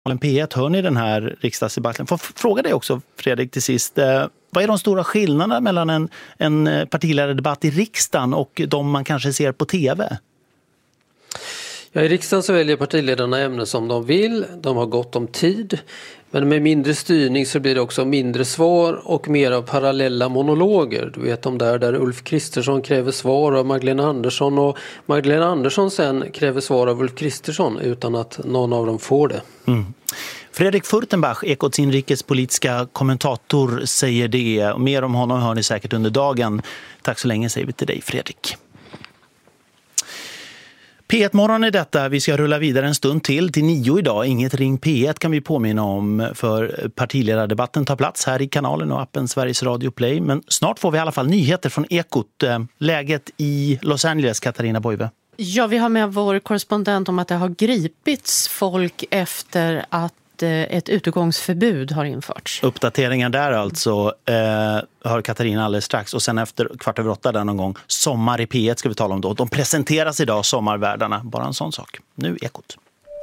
P1 hör ni den här riksdagsdebatten. Får fråga dig också, Fredrik, till sist. Vad är de stora skillnaderna mellan en partiledardebatt i riksdagen och de man kanske ser på tv? Ja, i riksdagen så väljer partiledarna ämnen som de vill. De har gott om tid. Men med mindre styrning så blir det också mindre svar och mer av parallella monologer. Du vet de där Ulf Kristersson kräver svar av Magdalena Andersson och Magdalena Andersson sen kräver svar av Ulf Kristersson utan att någon av dem får det. Mm. Fredrik Furtenbach, Ekots inrikespolitiska kommentator, säger det. Mer om honom hör ni säkert under dagen. Tack så länge säger vi till dig, Fredrik. P1-morgon är detta. Vi ska rulla vidare en stund till 9 idag. Inget ring P1 kan vi påminna om, för partiledardebatten tar plats här i kanalen och appen Sveriges Radio Play. Men snart får vi i alla fall nyheter från Ekot. Läget i Los Angeles, Katarina Boive. Ja, vi har med vår korrespondent om att det har gripits folk efter att ett utegångsförbud har införts. Uppdateringar där alltså hör Katarina alldeles strax. Och sen efter 7:15 där någon gång, Sommar i P1 ska vi tala om då. De presenteras idag, sommarvärdarna. Bara en sån sak. Nu Ekot.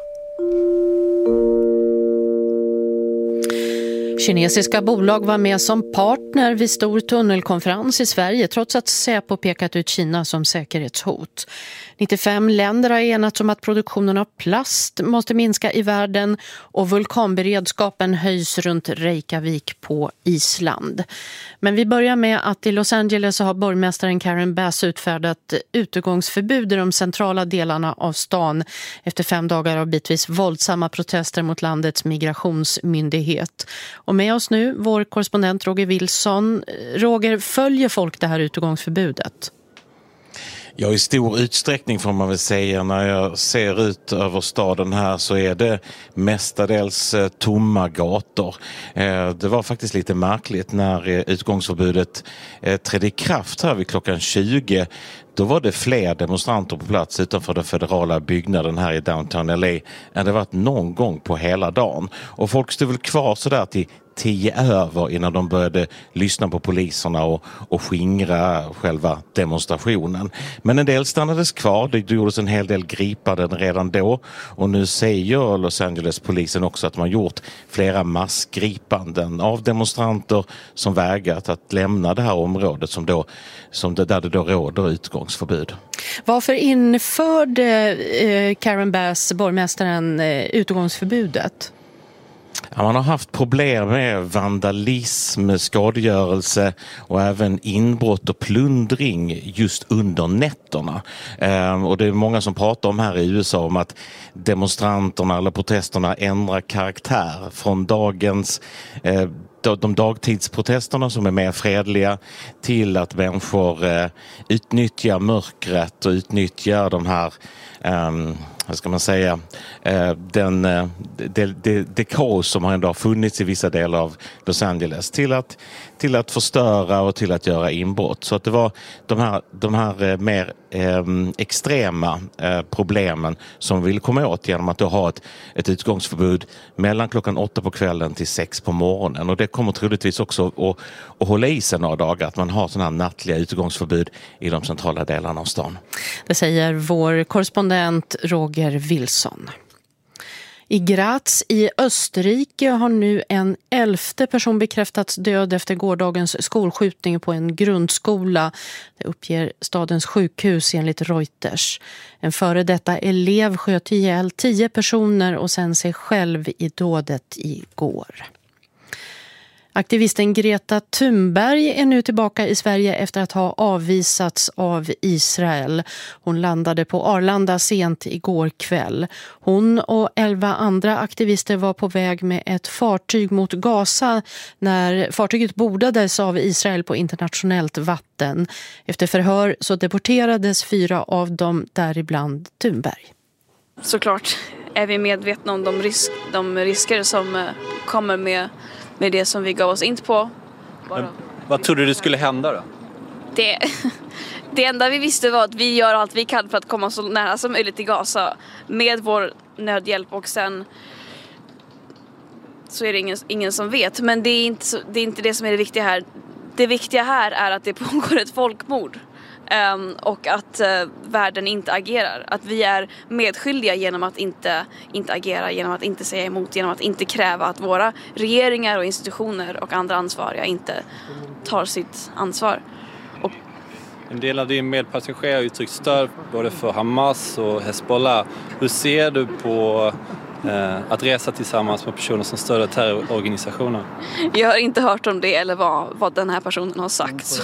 Kinesiska bolag var med som partner vid stor tunnelkonferens i Sverige trots att Säpo pekat ut Kina som säkerhetshot. 95 länder har enats om att produktionen av plast måste minska i världen och vulkanberedskapen höjs runt Reykjavik på Island. Men vi börjar med att i Los Angeles så har borgmästaren Karen Bass utfärdat utegångsförbud i de centrala delarna av stan efter 5 dagar av bitvis våldsamma protester mot landets migrationsmyndighet. Och med oss nu vår korrespondent Roger Wilson. Roger, följer folk det här utegångsförbudet? Ja, i stor utsträckning får man väl säga. När jag ser ut över staden här så är det mestadels tomma gator. Det var faktiskt lite märkligt när utgångsförbudet trädde i kraft här vid klockan 20. Då var det fler demonstranter på plats utanför den federala byggnaden här i downtown LA än det varit någon gång på hela dagen. Och folk stod väl kvar sådär till 10 över innan de började lyssna på poliserna och skingra själva demonstrationen. Men en del stannades kvar. Det gjordes en hel del gripanden redan då. Och nu säger Los Angeles-polisen också att man gjort flera massgripanden av demonstranter som vägrat att lämna det här området där det då råder utgångsförbud. Varför införde Karen Bass, borgmästaren, utegångsförbudet? Ja, man har haft problem med vandalism, skadegörelse och även inbrott och plundring just under nätterna. Och det är många som pratar om här i USA om att demonstranterna eller protesterna ändrar karaktär från de dagtidsprotesterna som är mer fredliga till att människor utnyttjar mörkret och utnyttjar de här vad ska man säga, det kaos som ändå har funnits i vissa delar av Los Angeles till att förstöra och till att göra inbrott. Så att det var de här mer extrema problemen som vi vill komma åt genom att då ha ett utgångsförbud mellan klockan 8 på kvällen till 6 på morgonen. Och det kommer troligtvis också att hålla i sig några dagar att man har sådana här nattliga utgångsförbud i de centrala delarna av stan. Det säger vår korrespondent Roger Wilson. I Graz i Österrike har nu en 11:e person bekräftats död efter gårdagens skolskjutning på en grundskola. Det uppger stadens sjukhus enligt Reuters. En före detta elev sköt ihjäl 10 personer och sen sig själv i dådet igår. Aktivisten Greta Thunberg är nu tillbaka i Sverige efter att ha avvisats av Israel. Hon landade på Arlanda sent igår kväll. Hon och 11 andra aktivister var på väg med ett fartyg mot Gaza när fartyget bordades av Israel på internationellt vatten. Efter förhör så deporterades 4 av dem, däribland Thunberg. Såklart är vi medvetna om de risker som kommer med det som vi gav oss in på. Vad trodde du skulle hända då? Det enda vi visste var att vi gör allt vi kan för att komma så nära som möjligt till Gaza med vår nödhjälp, och sen så är det ingen som vet. Men det är inte det som är det viktiga här. Det viktiga här är att det pågår ett folkmord och att världen inte agerar. Att vi är medskyldiga genom att inte agera, genom att inte säga emot, genom att inte kräva att våra regeringar och institutioner och andra ansvariga inte tar sitt ansvar. En del av din medpassagerare har uttryckt stöd både för Hamas och Hezbollah. Hur ser du på att resa tillsammans med personer som stöder terrororganisationer? Jag har inte hört om det eller vad den här personen har sagt.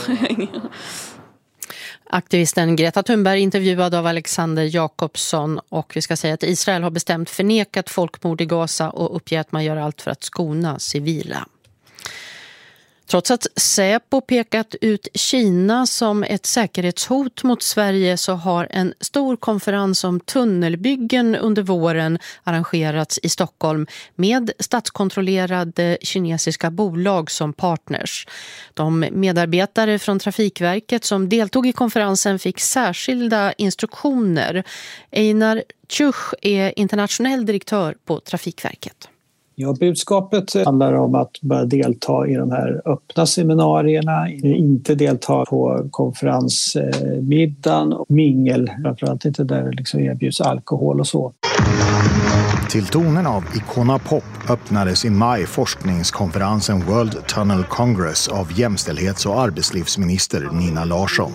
Aktivisten Greta Thunberg intervjuad av Alexander Jakobsson, och vi ska säga att Israel har bestämt förnekat folkmord i Gaza och uppger att man gör allt för att skona civila. Trots att Säpo pekat ut Kina som ett säkerhetshot mot Sverige så har en stor konferens om tunnelbyggen under våren arrangerats i Stockholm med statskontrollerade kinesiska bolag som partners. De medarbetare från Trafikverket som deltog i konferensen fick särskilda instruktioner. Einar Tjuch är internationell direktör på Trafikverket. Ja, budskapet handlar om att bara delta i de här öppna seminarierna, inte delta på konferensmiddagen och mingel, framförallt inte där det liksom erbjuds alkohol och så. Till tonen av Icona Pop öppnades i maj forskningskonferensen World Tunnel Congress av jämställdhets- och arbetslivsminister Nina Larsson.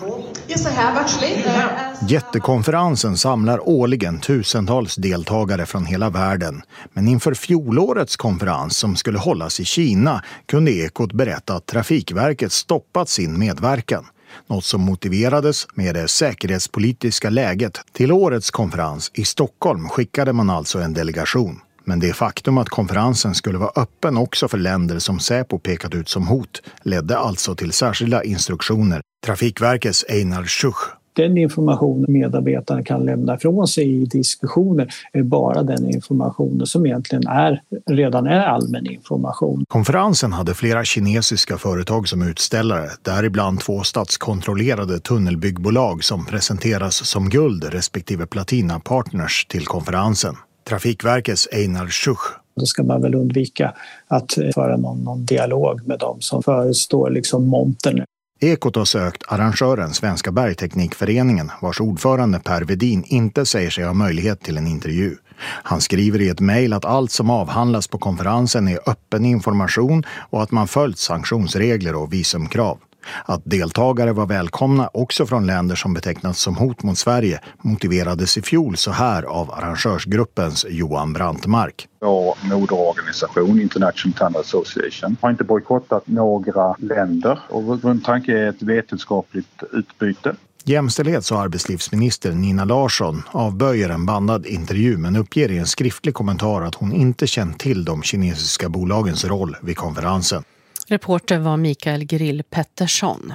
Jättekonferensen samlar årligen tusentals deltagare från hela världen. Men inför fjolårets konferens som skulle hållas i Kina kunde Ekot berätta att Trafikverket stoppat sin medverkan. Något som motiverades med det säkerhetspolitiska läget. Till årets konferens i Stockholm skickade man alltså en delegation. Men det faktum att konferensen skulle vara öppen också för länder som Säpo pekat ut som hot ledde alltså till särskilda instruktioner. Trafikverkets Einar Tjuch. Den information medarbetarna kan lämna ifrån sig i diskussioner är bara den informationen som egentligen redan är allmän information. Konferensen hade flera kinesiska företag som utställare, däribland 2 statskontrollerade tunnelbyggbolag som presenteras som guld respektive platinapartners till konferensen. Trafikverkets Einar Tjuch. Då ska man väl undvika att föra någon dialog med dem som förestår liksom montern. Ekot har sökt arrangören Svenska Bergteknikföreningen, vars ordförande Per Vedin inte säger sig ha möjlighet till en intervju. Han skriver i ett mejl att allt som avhandlas på konferensen är öppen information och att man följt sanktionsregler och visumkrav. Att deltagare var välkomna också från länder som betecknats som hot mot Sverige motiverades i fjol så här av arrangörsgruppens Johan Brantmark. Vår moderorganisation International Tunnel Association har inte bojkottat några länder och vår grundtanke är ett vetenskapligt utbyte. Jämställdhets- och arbetslivsminister Nina Larsson avböjer en bandad intervju men uppger i en skriftlig kommentar att hon inte känt till de kinesiska bolagens roll vid konferensen. Reporter var Mikael Grill Pettersson.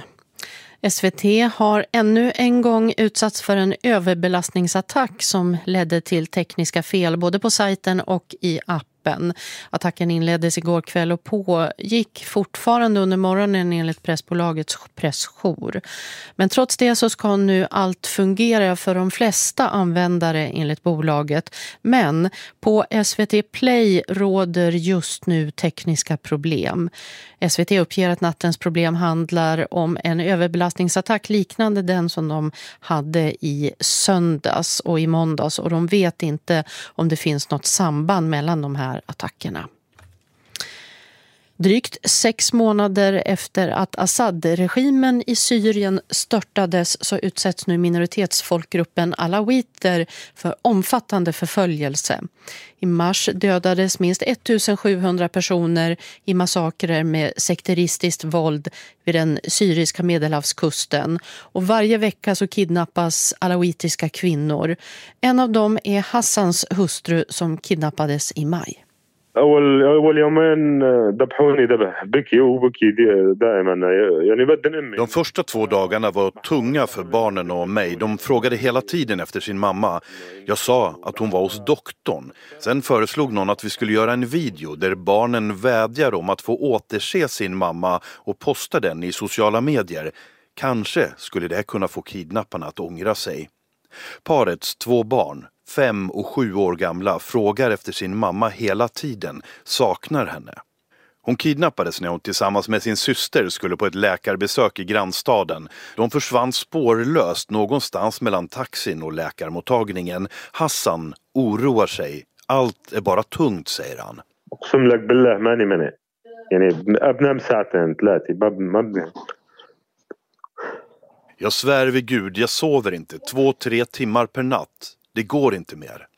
SVT har ännu en gång utsatts för en överbelastningsattack som ledde till tekniska fel både på sajten och i appen. Attacken inleddes igår kväll och pågick fortfarande under morgonen enligt pressbolagets pressjour. Men trots det så ska nu allt fungera för de flesta användare enligt bolaget. Men på SVT Play råder just nu tekniska problem. SVT uppger att nattens problem handlar om en överbelastningsattack liknande den som de hade i söndags och i måndags, och de vet inte om det finns något samband mellan de här attackerna. Drygt 6 månader efter att Assad-regimen i Syrien störtades så utsätts nu minoritetsfolkgruppen alawiter för omfattande förföljelse. I mars dödades minst 1700 personer i massakrer med sekteristiskt våld vid den syriska Medelhavskusten. Och varje vecka så kidnappas alawitiska kvinnor. En av dem är Hassans hustru som kidnappades i maj. De första 2 dagarna var tunga för barnen och mig. De frågade hela tiden efter sin mamma. Jag sa att hon var hos doktorn. Sen föreslog någon att vi skulle göra en video där barnen vädjar om att få återse sin mamma och posta den i sociala medier. Kanske skulle det kunna få kidnapparna att ångra sig. Parets 2 barn, 5 och 7 år gamla, frågar efter sin mamma hela tiden, saknar henne. Hon kidnappades när hon tillsammans med sin syster skulle på ett läkarbesök i grannstaden. De försvann spårlöst någonstans mellan taxin och läkarmottagningen. Hassan oroar sig. Allt är bara tungt, säger han. Jag svär vid Gud, jag sover inte 2-3 timmar per natt. Det går inte mer.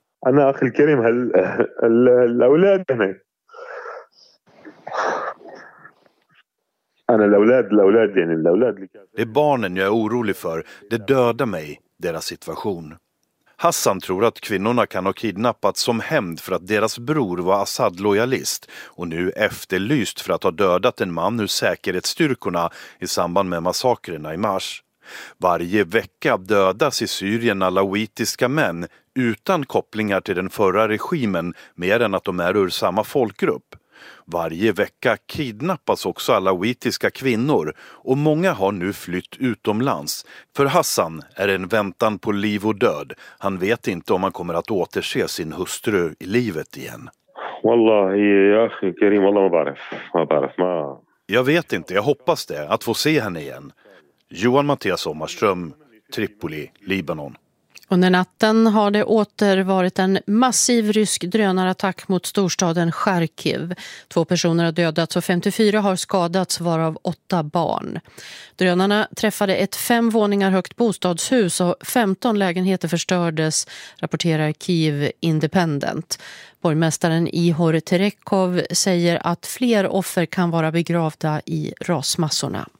Det är barnen jag är orolig för. Det dödar mig, deras situation. Hassan tror att kvinnorna kan ha kidnappats som hämnd för att deras bror var Assad-lojalist och nu efterlyst för att ha dödat en man ur säkerhetsstyrkorna i samband med massakrerna i mars. Varje vecka dödas i Syrien alawitiska män utan kopplingar till den förra regimen mer än att de är ur samma folkgrupp. Varje vecka kidnappas också alawitiska kvinnor och många har nu flytt utomlands. För Hassan är det en väntan på liv och död. Han vet inte om han kommer att återse sin hustru i livet igen. Jag vet inte, jag hoppas det, att få se henne igen. Johan Mattias Sommarström, Tripoli, Libanon. Under natten har det åter varit en massiv rysk drönarattack mot storstaden Charkiv. 2 personer har dödats och 54 har skadats, varav 8 barn. Drönarna träffade ett 5 våningar högt bostadshus och 15 lägenheter förstördes, rapporterar Kyiv Independent. Borgmästaren Ihor Terekov säger att fler offer kan vara begravda i rasmassorna.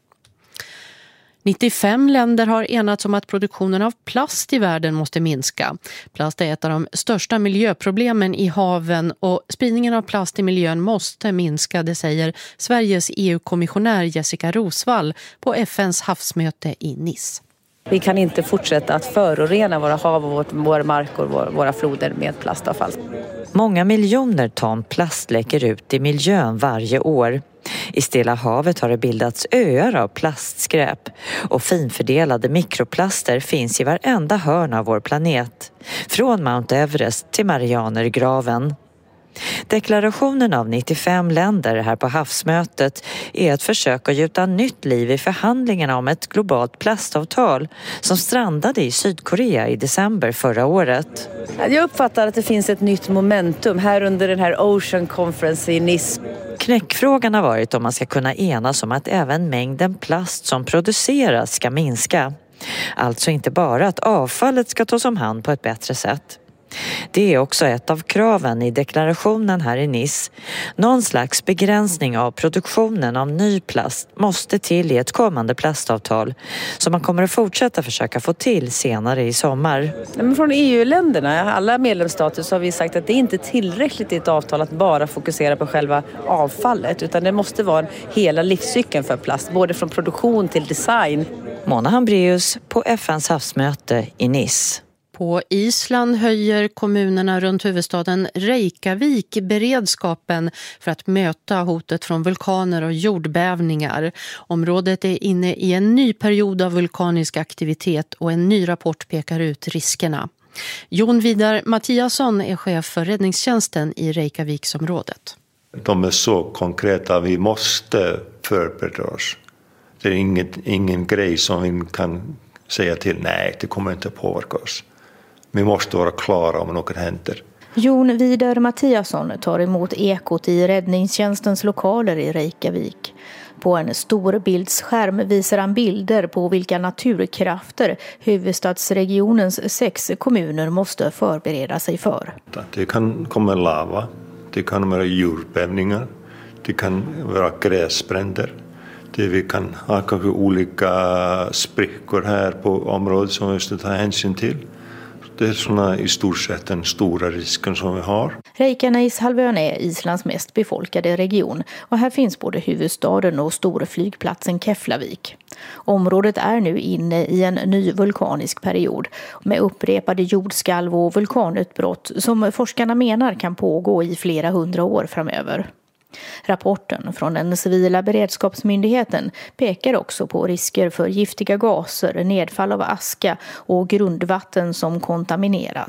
95 länder har enats om att produktionen av plast i världen måste minska. Plast är ett av de största miljöproblemen i haven och spridningen av plast i miljön måste minska, det säger Sveriges EU-kommissionär Jessica Rosvall på FNs havsmöte i Nice. Vi kan inte fortsätta att förorena våra hav och vår mark och våra floder med plastavfall. Många miljoner ton plast läcker ut i miljön varje år. I Stilla havet har det bildats öar av plastskräp och finfördelade mikroplaster finns i varenda hörn av vår planet. Från Mount Everest till Marianergraven. Deklarationen av 95 länder här på havsmötet är ett försök att gjuta nytt liv i förhandlingarna om ett globalt plastavtal som strandade i Sydkorea i december förra året. Jag uppfattar att det finns ett nytt momentum här under den här Ocean Conference i Nice. Knäckfrågan har varit om man ska kunna enas om att även mängden plast som produceras ska minska. Alltså inte bara att avfallet ska tas om hand på ett bättre sätt. Det är också ett av kraven i deklarationen här i Nice. Någon slags begränsning av produktionen av ny plast måste till i ett kommande plastavtal som man kommer att fortsätta försöka få till senare i sommar. Men från EU-länderna, alla medlemsstater, så har vi sagt att det är inte tillräckligt i ett avtal att bara fokusera på själva avfallet, utan det måste vara hela livscykeln för plast, både från produktion till design. Mona Hambraeus på FNs havsmöte i Nice. På Island höjer kommunerna runt huvudstaden Reykjavik beredskapen för att möta hotet från vulkaner och jordbävningar. Området är inne i en ny period av vulkanisk aktivitet och en ny rapport pekar ut riskerna. Jon Vidar Mattiasson är chef för räddningstjänsten i Reykjaviksområdet. De är så konkreta, vi måste förbereda oss. Det är ingen grej som vi kan säga till, nej, det kommer inte att påverka oss. Vi måste vara klara om något händer. Jon Vidar Mattiasson tar emot ekot i räddningstjänstens lokaler i Reykjavik. På en stor bildsskärm visar han bilder på vilka naturkrafter huvudstadsregionens 6 kommuner måste förbereda sig för. Det kan komma lava, det kan vara jordbävningar, det kan vara gräsbränder. Vi kan ha kanske olika sprickor här på området som vi måste ta hänsyn till. Det är såna i stort sett den stora risken som vi har. Reykjaneshalvön är Islands mest befolkade region och här finns både huvudstaden och stora flygplatsen Keflavik. Området är nu inne i en ny vulkanisk period med upprepade jordskalv och vulkanutbrott som forskarna menar kan pågå i flera 100 år framöver. Rapporten från den civila beredskapsmyndigheten pekar också på risker för giftiga gaser, nedfall av aska och grundvatten som kontamineras.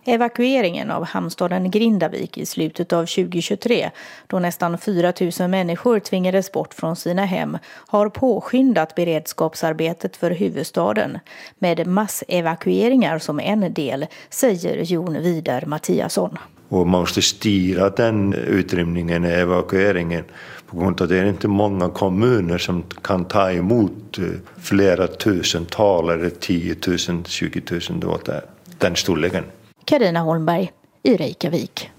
Evakueringen av hamnstaden Grindavik i slutet av 2023, då nästan 4 000 människor tvingades bort från sina hem, har påskyndat beredskapsarbetet för huvudstaden med massevakueringar som en del, säger Jon Vidar Mattiasson. Och man måste styra den utrymningen, evakueringen, på grund av att det är inte många kommuner som kan ta emot flera tusental eller 10 000, 20 000 då, den storleken. Carina Holmberg i Reykjavik.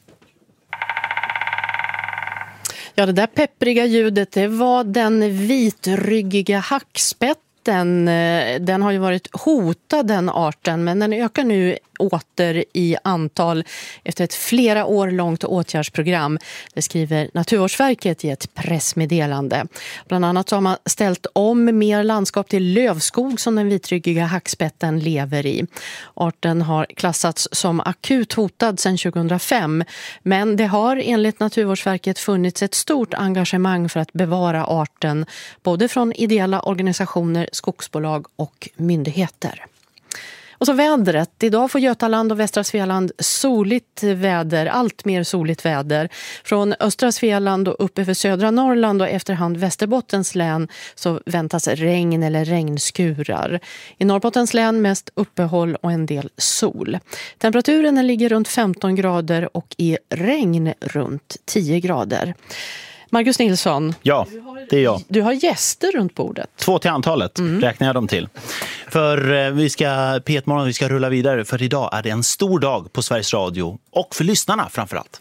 Ja, det där peppriga ljudet, det var den vitryggiga hackspetten. Den har ju varit hotad, den arten, men den ökar nu åter i antal efter ett flera år långt åtgärdsprogram. Det skriver Naturvårdsverket i ett pressmeddelande. Bland annat så har man ställt om mer landskap till lövskog som den vitryggiga hackspetten lever i. Arten har klassats som akut hotad sedan 2005, men det har enligt Naturvårdsverket funnits ett stort engagemang för att bevara arten, både från ideella organisationer, skogsbolag och myndigheter. Och så vädret. Idag får Götaland och västra Svealand soligt väder, allt mer soligt väder. Från östra Svealand och upp över södra Norrland och efterhand Västerbottens län så väntas regn eller regnskurar. I Norrbottens län mest uppehåll och en del sol. Temperaturen ligger runt 15 grader och i regn runt 10 grader. Marcus Nilsson. Ja, det är jag. Du har gäster runt bordet. 2 till antalet, räknar jag dem till. För vi ska rulla vidare, för idag är det en stor dag på Sveriges Radio och för lyssnarna framförallt.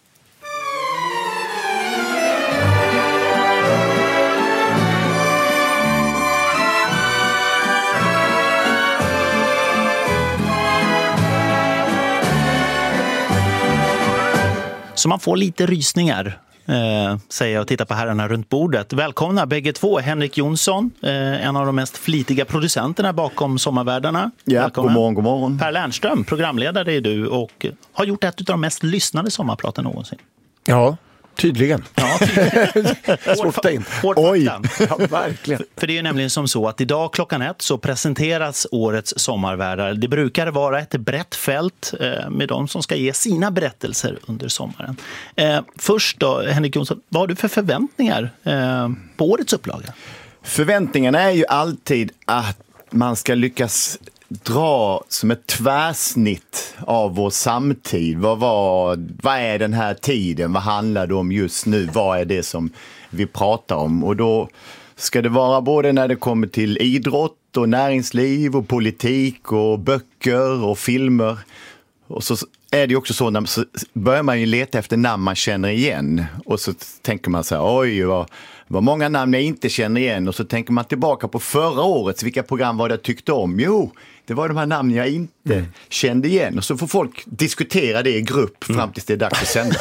Så man får lite rysningar, säger jag och tittar på herrarna runt bordet. Välkomna bägge två. Henrik Jonsson, en av de mest flitiga producenterna bakom Sommarvärdarna. Ja, välkomna. God morgon. Per Lernström, programledare är du och har gjort ett av de mest lyssnade sommarpraten någonsin. Ja, tydligen. Ja, svårt att ta in. Oj, ja, verkligen. För det är ju nämligen som så att idag klockan 1 så presenteras årets sommarvärdar. Det brukar vara ett brett fält med de som ska ge sina berättelser under sommaren. Först då, Henrik Jonsson, vad har du för förväntningar på årets upplaga? Förväntningarna är ju alltid att man ska lyckas dra som ett tvärsnitt av vår samtid. Vad är den här tiden? Vad handlar det om just nu? Vad är det som vi pratar om? Och då ska det vara både när det kommer till idrott och näringsliv och politik och böcker och filmer. Och så är det också så, så börjar man ju leta efter namn man känner igen. Och så tänker man så här, oj vad många namn jag inte känner igen. Och så tänker man tillbaka på förra årets, vilka program var det jag tyckte om? Jo, det var de här namn jag inte kände igen. Och så får folk diskutera det i grupp fram tills det är dags att sända.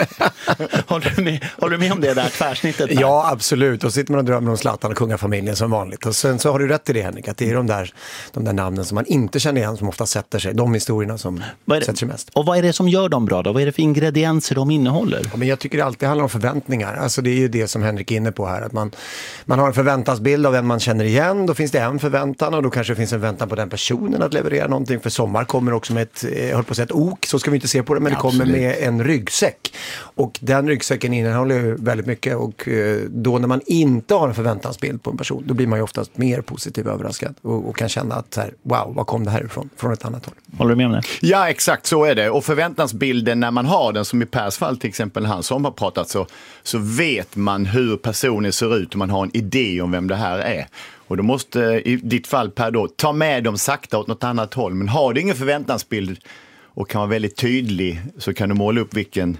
Håller du med om det där tvärsnittet? Där? Ja, absolut. Och sitter man och drömmer om Zlatan och kungafamiljen som vanligt. Och sen så har du rätt i det, Henrik, att det är de där namnen som man inte känner igen som ofta sätter sig. De historierna som sätter sig mest. Och vad är det som gör dem bra då? Vad är det för ingredienser de innehåller? Ja, men jag tycker det alltid handlar om förväntningar. Alltså det är ju det som Henrik är inne på här. Att man har en förväntansbild av vem man känner igen. Då finns det en förväntan och då kanske det finns en väntan på den personen att leverera någonting. För Sommar kommer också med ett ok, så ska vi inte se på det, men det kommer med en ryggsäck. Och den ryggsäcken innehåller ju väldigt mycket, och då när man inte har en förväntansbild på en person, då blir man ju oftast mer positiv överraskad och kan känna att här, wow, vad kom det här ifrån? Från ett annat håll. Håller du med om det? Ja, exakt så är det. Och förväntansbilden när man har den, som i Pers fall till exempel, han som har pratat, så vet man hur personen ser ut och man har en idé om vem det här är. Och då måste i ditt fall, Per, då ta med dem sakta åt något annat håll. Men har du ingen förväntansbild och kan vara väldigt tydlig, så kan du måla upp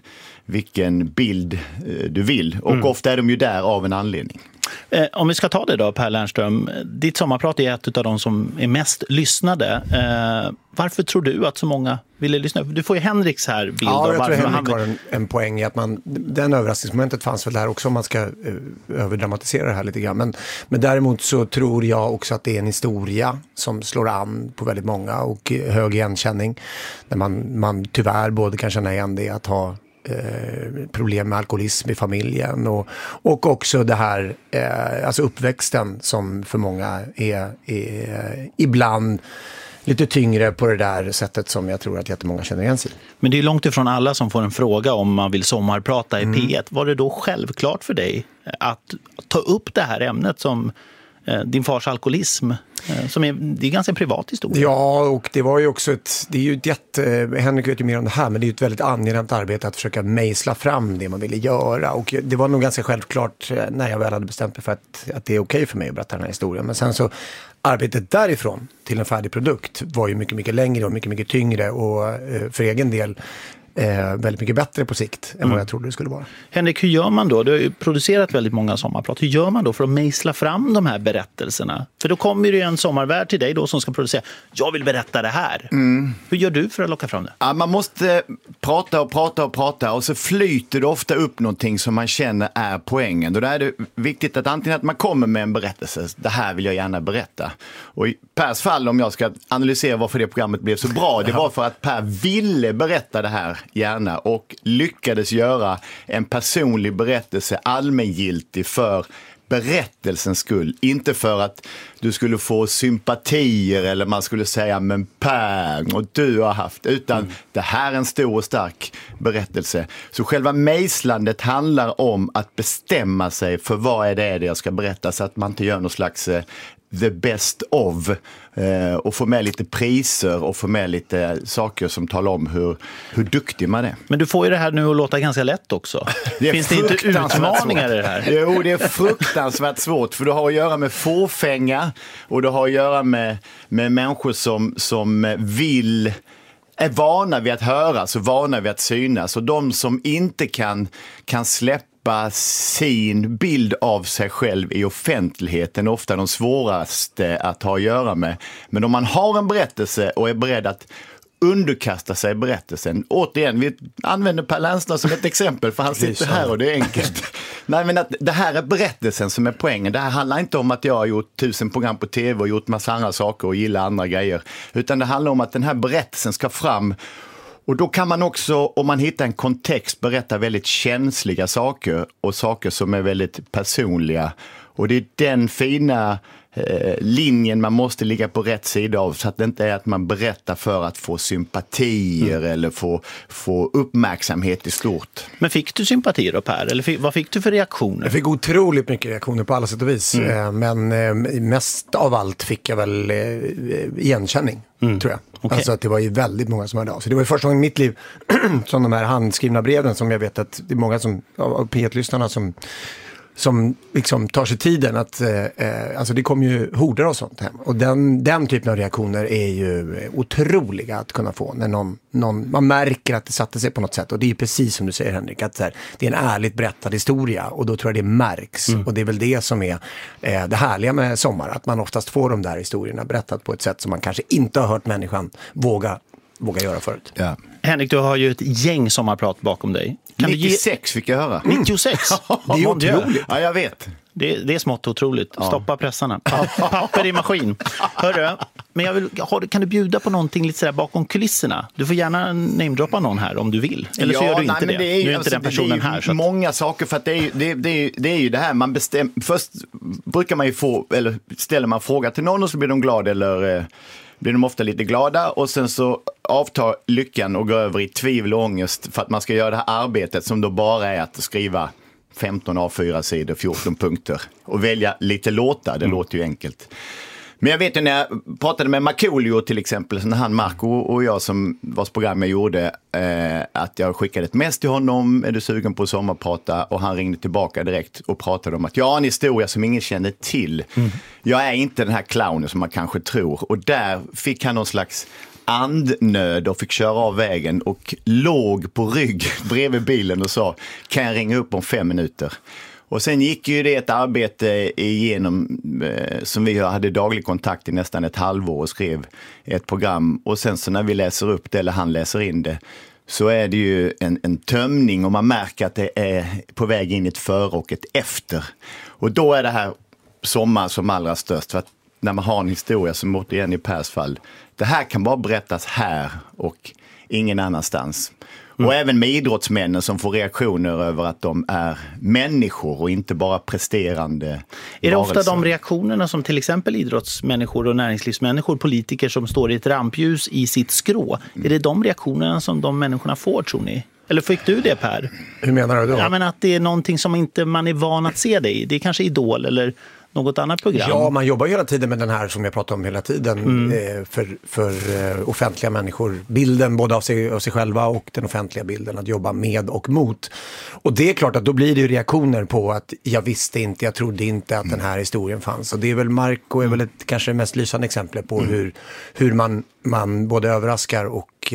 vilken bild du vill. Och ofta är de ju där av en anledning. Om vi ska ta det då, Per Lernström. Ditt sommarprat är ett av de som är mest lyssnade. Varför tror du att så många ville lyssna? Du får ju Henriks här bild. Ja, jag tror Henrik har en poäng i att den överraskningsmomentet fanns väl där också, om man ska överdramatisera det här lite grann. Men däremot så tror jag också att det är en historia som slår an på väldigt många, och hög igenkänning. Där man tyvärr både kan känna igen det att ha problem med alkoholism i familjen, och också det här alltså uppväxten som för många är ibland lite tyngre på det där sättet som jag tror att jättemånga känner igen sig. Men det är långt ifrån alla som får en fråga om man vill sommarprata i P1. Var det då självklart för dig att ta upp det här ämnet som din fars alkoholism? Det är ganska privat historia. Ja, och det var ju också Henrik vet ju mer om det här, men det är ju ett väldigt angenämt arbete att försöka mejsla fram det man ville göra. Och det var nog ganska självklart när jag väl hade bestämt mig för att det är okej för mig att berätta den här historien. Men sen så arbetet därifrån till en färdig produkt var ju mycket, mycket längre och mycket, mycket tyngre och för egen del väldigt mycket bättre på sikt än vad jag trodde det skulle vara. Henrik, hur gör man då? Du har ju producerat väldigt många sommarprat. Hur gör man då för att mejsla fram de här berättelserna? För då kommer ju en sommarvärd till dig då som ska producera. Jag vill berätta det här. Hur gör du för att locka fram det? Ja, man måste prata och så flyter det ofta upp någonting som man känner är poängen. Och då är det viktigt att antingen att man kommer med en berättelse. Det här vill jag gärna berätta. Och i Pers fall, om jag ska analysera varför det programmet blev så bra, det var för att Per ville berätta det här gärna och lyckades göra en personlig berättelse allmängiltig för berättelsens skull. Inte för att du skulle få sympatier eller man skulle säga men Per och du har haft, utan det här är en stor och stark berättelse. Så själva mejslandet handlar om att bestämma sig för vad är det jag ska berätta så att man inte gör någon slags the best of och få med lite priser och få med lite saker som talar om hur duktig man är. Men du får ju det här nu att låta ganska lätt också. Finns det inte utmaningar i det här? Jo, det är fruktansvärt svårt för du har att göra med fåfänga och du har att göra med människor som är vana vid att höra, så vana vid att synas, och de som inte kan släppa sin bild av sig själv i offentligheten är ofta de svåraste att ha att göra med. Men om man har en berättelse och är beredd att underkasta sig berättelsen. Återigen, vi använder Per Lernström som ett exempel för han sitter här och det är enkelt. Nej, men att det här är berättelsen som är poängen. Det här handlar inte om att jag har gjort 1000 program på tv och gjort massa andra saker och gillar andra grejer. Utan det handlar om att den här berättelsen ska fram. Och då kan man också, om man hittar en kontext, berätta väldigt känsliga saker och saker som är väldigt personliga. Och det är den fina linjen man måste ligga på rätt sida av, så att det inte är att man berättar för att få sympatier eller få uppmärksamhet i stort. Men fick du sympatier då, Per? Eller vad fick du för reaktioner? Jag fick otroligt mycket reaktioner på alla sätt och vis. Men mest av allt fick jag väl igenkänning, tror jag. Okay. Alltså att det var ju väldigt många som hörde av sig. Det var ju första gången i mitt liv som de här handskrivna breven som jag vet att det är många av P1-lyssnarna som liksom tar sig tiden att alltså det kommer ju horder och sånt hem. Och den typen av reaktioner är ju otroliga att kunna få när någon man märker att det satte sig på något sätt. Och det är ju precis som du säger, Henrik, att det är en ärligt berättad historia och då tror jag det märks. Och det är väl det som är det härliga med sommar, att man oftast får de där historierna berättat på ett sätt som man kanske inte har hört människan våga göra förut. Ja. Henrik, du har ju ett gäng sommarprat bakom dig. 96 fick jag höra. 96? Det är ju otroligt. Ja, jag vet. Det är smått otroligt. Stoppa pressarna. Papper i maskin. Hörru, men kan du bjuda på någonting lite sådär bakom kulisserna? Du får gärna namedroppa någon här om du vill. Eller så gör du inte det. Nu är inte den personen här. Det är många saker, för att det är ju det här man bestämmer. Först brukar man ju få, eller ställer man fråga till någon och så blir de glada eller blir de ofta lite glada, och sen så avtar lyckan och går över i tvivel och ångest för att man ska göra det här arbetet som då bara är att skriva 15 A4 sidor, 14 punkter och välja lite låtar. Det låter ju enkelt. Men jag vet ju när jag pratade med Markoolio till exempel, så när han, Marco och jag som vars program jag gjorde, att jag skickade ett mess till honom, är du sugen på att sommarprata? Och han ringde tillbaka direkt och pratade om att jag har en historia som ingen känner till. Jag är inte den här clownen som man kanske tror. Och där fick han någon slags andnöd och fick köra av vägen och låg på rygg bredvid bilen och sa, kan jag ringa upp om 5 minuter? Och sen gick ju det ett arbete igenom som vi hade daglig kontakt i nästan ett halvår och skrev ett program. Och sen så när vi läser upp det eller han läser in det, så är det ju en tömning och man märker att det är på väg in ett före och ett efter. Och då är det här sommar som allra störst, för att när man har en historia som återigen i Pers fall, det här kan bara berättas här och ingen annanstans. Och även med idrottsmännen som får reaktioner över att de är människor och inte bara presterande Är det ofta varelser. de reaktionerna som till exempel idrottsmänniskor och näringslivsmänniskor, politiker som står i ett rampljus i sitt skrå, är det de reaktionerna som de människorna får, tror ni? Eller fick du det, Per? Hur menar du då? Ja, men att det är någonting som inte man är van att se det i. Det är kanske Idol eller något annat program. Ja, man jobbar ju hela tiden med den här som jag pratar om hela tiden för offentliga människor. Bilden både av sig själva och den offentliga bilden, att jobba med och mot. Och det är klart att då blir det ju reaktioner på att jag visste inte, jag trodde inte att den här historien fanns. Och det är väl Marco är väl ett kanske mest lysande exempel på hur man både överraskar och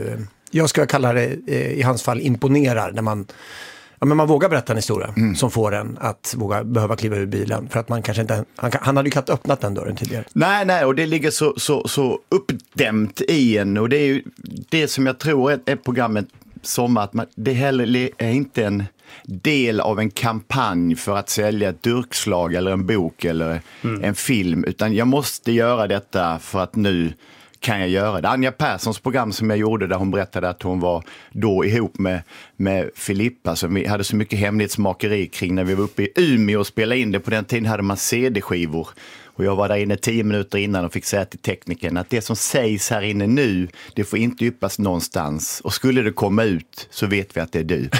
jag ska kalla det i hans fall imponerar när man vågar berätta en historia som får en att behöva kliva ur bilen. För att man kanske inte... Han hade ju knappt öppnat den dörren tidigare. Nej, och det ligger så uppdämt i en. Och det är ju det som jag tror är programmet som att det heller är inte en del av en kampanj för att sälja ett durkslag eller en bok eller en film. Utan jag måste göra detta för att nu kan jag göra det. Anja Perssons program som jag gjorde där hon berättade att hon var då ihop med Filippa som vi hade så mycket hemlighetsmakeri kring när vi var uppe i Umeå och spelade in det. På den tiden hade man CD-skivor. Och jag var där inne 10 minuter innan och fick säga till teknikern att det som sägs här inne nu, det får inte yppas någonstans. Och skulle det komma ut så vet vi att det är du.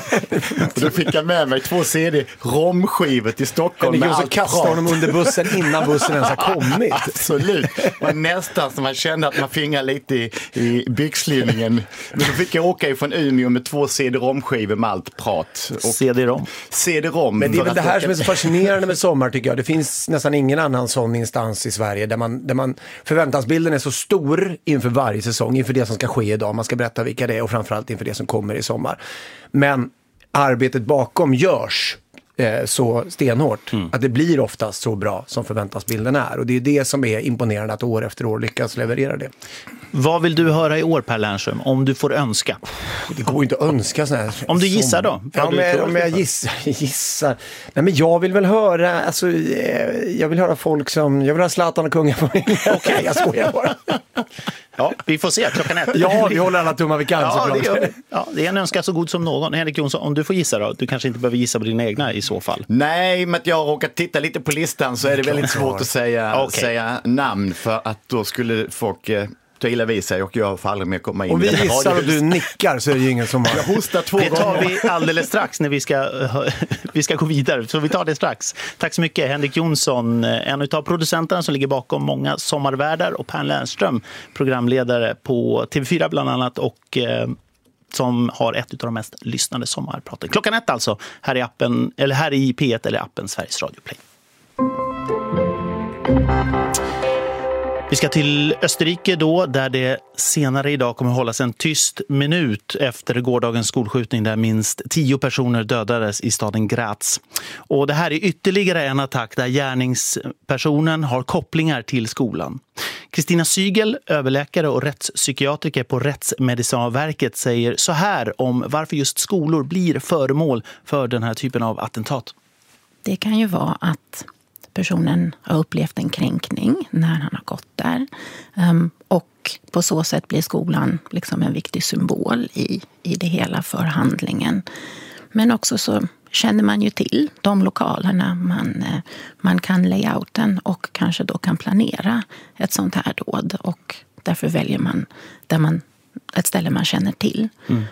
Och då fick jag med mig 2 CD-romskivor till Stockholm. Men så kastade honom under bussen innan bussen ens har kommit. Absolut. Och nästan som man kände att man fingar lite i byxlinningen. Men då fick jag åka ifrån Umeå med 2 CD-romskivor med allt prat. Och CD-rom. Men det är väl det här som är så fascinerande med Sommar, tycker jag. Det finns nästan ingen annan sån instans i Sverige där man förväntansbilden är så stor inför varje säsong, inför det som ska ske idag. Man ska berätta vilka det är och framförallt inför det som kommer i sommar. Men arbetet bakom görs så stenhårt att det blir oftast så bra som förväntansbilden är. Och det är det som är imponerande, att år efter år lyckas leverera det. Vad vill du höra i år, Per Lernström, om du får önska? Det går inte att önska sån här. Om du gissar då? Ja, om jag gissar. Nej, men jag vill väl höra, alltså, jag vill höra folk som, jag vill ha Zlatan och Kungapoäng. Okej, jag skojar bara. Ja, vi får se klockan 1. Ja, vi håller alla tummar vi kan. Ja, det är en önskan så god som någon. Henrik Jonsson, om du får gissa då, du kanske inte behöver gissa på dina egna i så fall. Nej, men att jag råkar titta lite på listan så är det väldigt svårt att säga namn, för att då skulle folk ta illa vid sig och jag får aldrig mer komma in. Om vi gissar och du nickar så är det ju ingen som har... Jag hostar 2 gånger. Det tar vi alldeles strax när vi ska gå vidare, så vi tar det strax. Tack så mycket Henrik Jonsson, en av producenterna som ligger bakom många sommarvärdar, och Per Lernström, programledare på TV4 bland annat, och som har ett av de mest lyssnade sommarpraten. Klockan 1 alltså, här i appen, eller här i P1 eller appen Sveriges Radio Play. Vi ska till Österrike då, där det senare idag kommer hållas en tyst minut efter gårdagens skolskjutning där minst 10 personer dödades i staden Graz. Och det här är ytterligare en attack där gärningspersonen har kopplingar till skolan. Kristina Sygel, överläkare och rättspsykiatriker på Rättsmedicinalverket, säger så här om varför just skolor blir föremål för den här typen av attentat. Det kan ju vara att personen har upplevt en kränkning när han har gått där. Och på så sätt blir skolan liksom en viktig symbol i det hela för handlingen. Men också så känner man ju till de lokalerna, man kan layouten och kanske då kan planera ett sånt här dåd. Och därför väljer man ett ställe man känner till.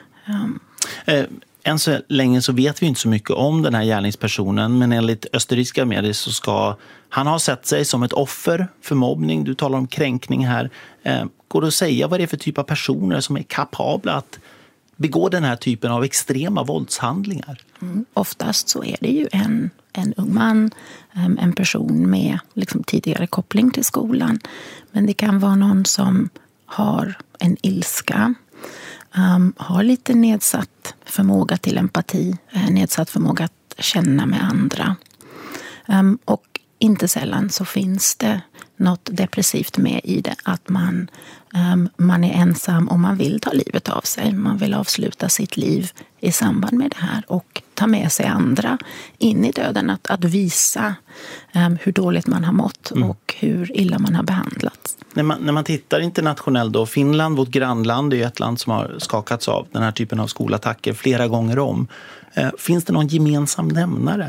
Än så länge så vet vi inte så mycket om den här gärningspersonen, men enligt österrikiska medier så ska han ha sett sig som ett offer för mobbning. Du talar om kränkning här. Går det att säga vad det är för typ av personer som är kapabla att begå den här typen av extrema våldshandlingar? Oftast så är det ju en ung man, en person med liksom tidigare koppling till skolan. Men det kan vara någon som har en ilska, har lite nedsatt förmåga till empati, nedsatt förmåga att känna med andra. Och inte sällan så finns det något depressivt med i det. Att man är ensam och man vill ta livet av sig. Man vill avsluta sitt liv i samband med det här och ta med sig andra in i döden. Att visa hur dåligt man har mått och hur illa man har behandlats. När man tittar internationellt då, Finland, vårt grannland, är ett land som har skakats av den här typen av skolattacker flera gånger om. Finns det någon gemensam nämnare?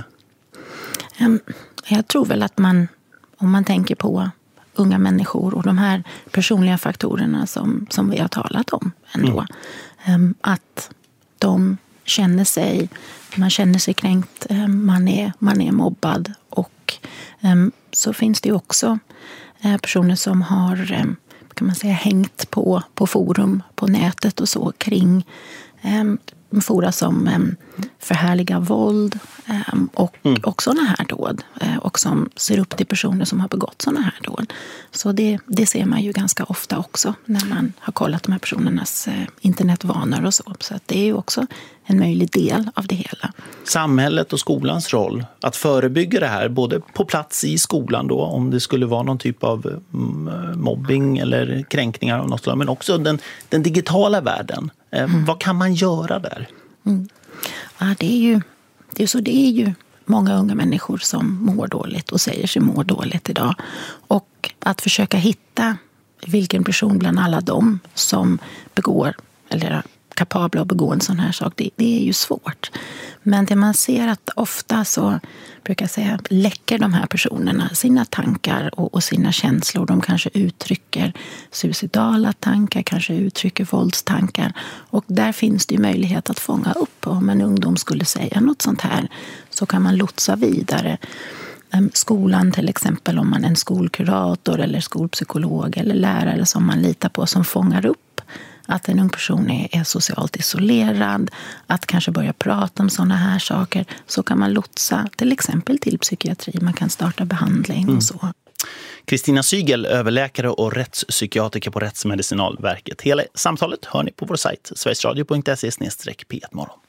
Jag tror väl att om man tänker på unga människor och de här personliga faktorerna som vi har talat om ändå. Att man känner sig kränkt, man är mobbad och så finns det ju också personer som har, kan man säga, hängt på forum på nätet och så kring fora som förhärligar våld och sådana här dåd och som ser upp till personer som har begått sådana här dåd. Så det ser man ju ganska ofta också när man har kollat de här personernas internetvanor och så. Så att det är ju också en möjlig del av det hela. Samhället och skolans roll att förebygga det här, både på plats i skolan då, om det skulle vara någon typ av mobbing eller kränkningar av något slag, men också den digitala världen. Vad kan man göra där? Ja, det är ju många unga människor som mår dåligt och säger sig må dåligt idag. Och att försöka hitta vilken person bland alla dem som begår eller är kapabla att begå en sån här sak, det är ju svårt. Men det man ser att ofta så brukar jag säga läcker de här personerna sina tankar och sina känslor. De kanske uttrycker suicidala tankar, kanske uttrycker våldstankar. Och där finns det ju möjlighet att fånga upp. Om en ungdom skulle säga något sånt här så kan man lotsa vidare. Skolan till exempel, om man är en skolkurator eller skolpsykolog eller lärare som man litar på som fångar upp att en ung person är socialt isolerad, att kanske börja prata om sådana här saker, så kan man lotsa till exempel till psykiatri. Man kan starta behandling och så. Kristina Sygel, överläkare och rättspsykiatriker på Rättsmedicinalverket. Hela samtalet hör ni på vår sajt sverigesradio.se/p1morgon.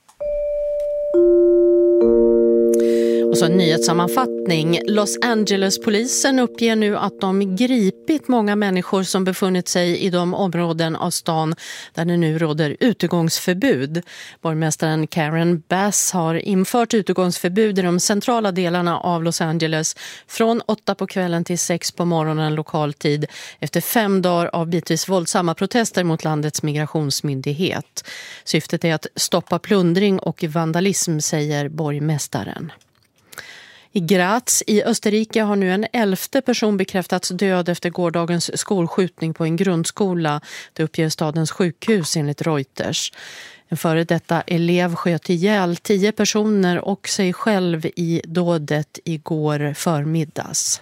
Och så en nyhetssammanfattning. Los Angeles-polisen uppger nu att de gripit många människor som befunnit sig i de områden av stan där det nu råder utegångsförbud. Borgmästaren Karen Bass har infört utegångsförbud i de centrala delarna av Los Angeles från 8 på kvällen till 6 på morgonen lokal tid efter 5 dagar av bitvis våldsamma protester mot landets migrationsmyndighet. Syftet är att stoppa plundring och vandalism, säger borgmästaren. I Graz i Österrike har nu en 11:e person bekräftats död efter gårdagens skolskjutning på en grundskola. Det uppger stadens sjukhus enligt Reuters. En före detta elev sköt ihjäl 10 personer och sig själv i dådet igår förmiddags.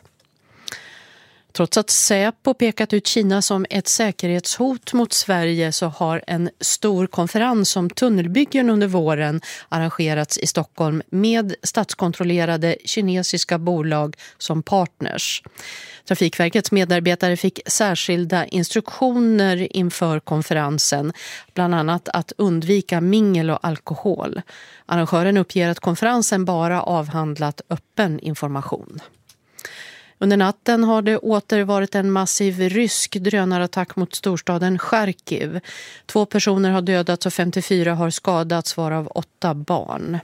Trots att Säpo pekat ut Kina som ett säkerhetshot mot Sverige så har en stor konferens om tunnelbyggen under våren arrangerats i Stockholm med statskontrollerade kinesiska bolag som partners. Trafikverkets medarbetare fick särskilda instruktioner inför konferensen, bland annat att undvika mingel och alkohol. Arrangören uppger att konferensen bara avhandlat öppen information. Under natten har det åter varit en massiv rysk drönarattack mot storstaden Charkiv. 2 personer har dödats och 54 har skadats, varav 8 barn.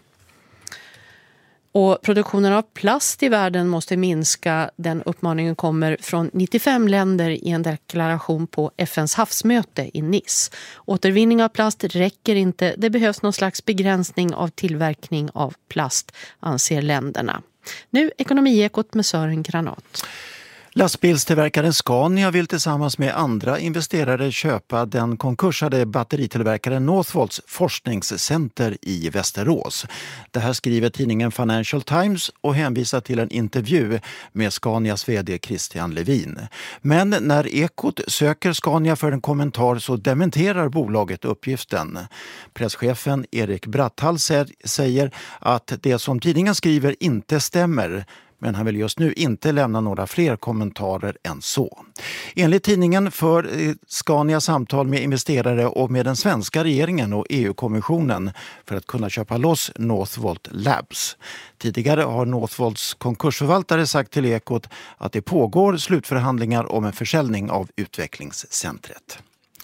Och produktionen av plast i världen måste minska. Den uppmaningen kommer från 95 länder i en deklaration på FNs havsmöte i Nice. Återvinning av plast räcker inte. Det behövs någon slags begränsning av tillverkning av plast, anser länderna. Nu ekonomiekot med Sören Granat. Lastbilstillverkaren Scania vill tillsammans med andra investerare köpa den konkursade batteritillverkaren Northvolts forskningscenter i Västerås. Det här skriver tidningen Financial Times och hänvisar till en intervju med Scanias vd Christian Levin. Men när Ekot söker Scania för en kommentar så dementerar bolaget uppgiften. Presschefen Erik Bratthall säger att det som tidningen skriver inte stämmer. men han vill just nu inte lämna några fler kommentarer än så. Enligt tidningen för Scania samtal med investerare och med den svenska regeringen och EU-kommissionen för att kunna köpa loss Northvolt Labs. Tidigare har Northvolts konkursförvaltare sagt till Ekot att det pågår slutförhandlingar om en försäljning av utvecklingscentret.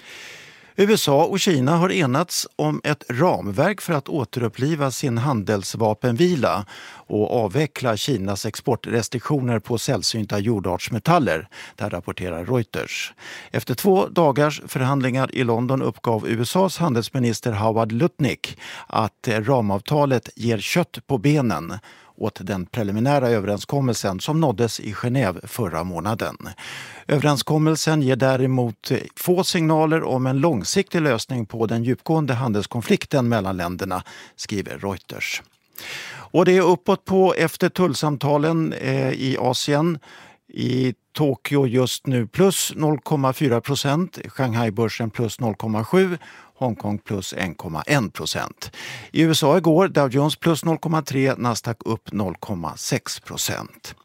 USA och Kina har enats om ett ramverk för att återuppliva sin handelsvapenvila och avveckla Kinas exportrestriktioner på sällsynta jordartsmetaller, där rapporterar Reuters. Efter 2 dagars förhandlingar i London uppgav USAs handelsminister Howard Lutnick att ramavtalet ger kött på benen åt den preliminära överenskommelsen som nåddes i Genève förra månaden. Överenskommelsen ger däremot få signaler om en långsiktig lösning på den djupgående handelskonflikten mellan länderna, skriver Reuters. Och det är uppåt på efter tullsamtalen i Asien. I Tokyo just nu plus 0,4%, Shanghai-börsen plus 0,7%, Hongkong plus 1,1%. I USA igår Dow Jones plus 0,3%, Nasdaq upp 0,6%.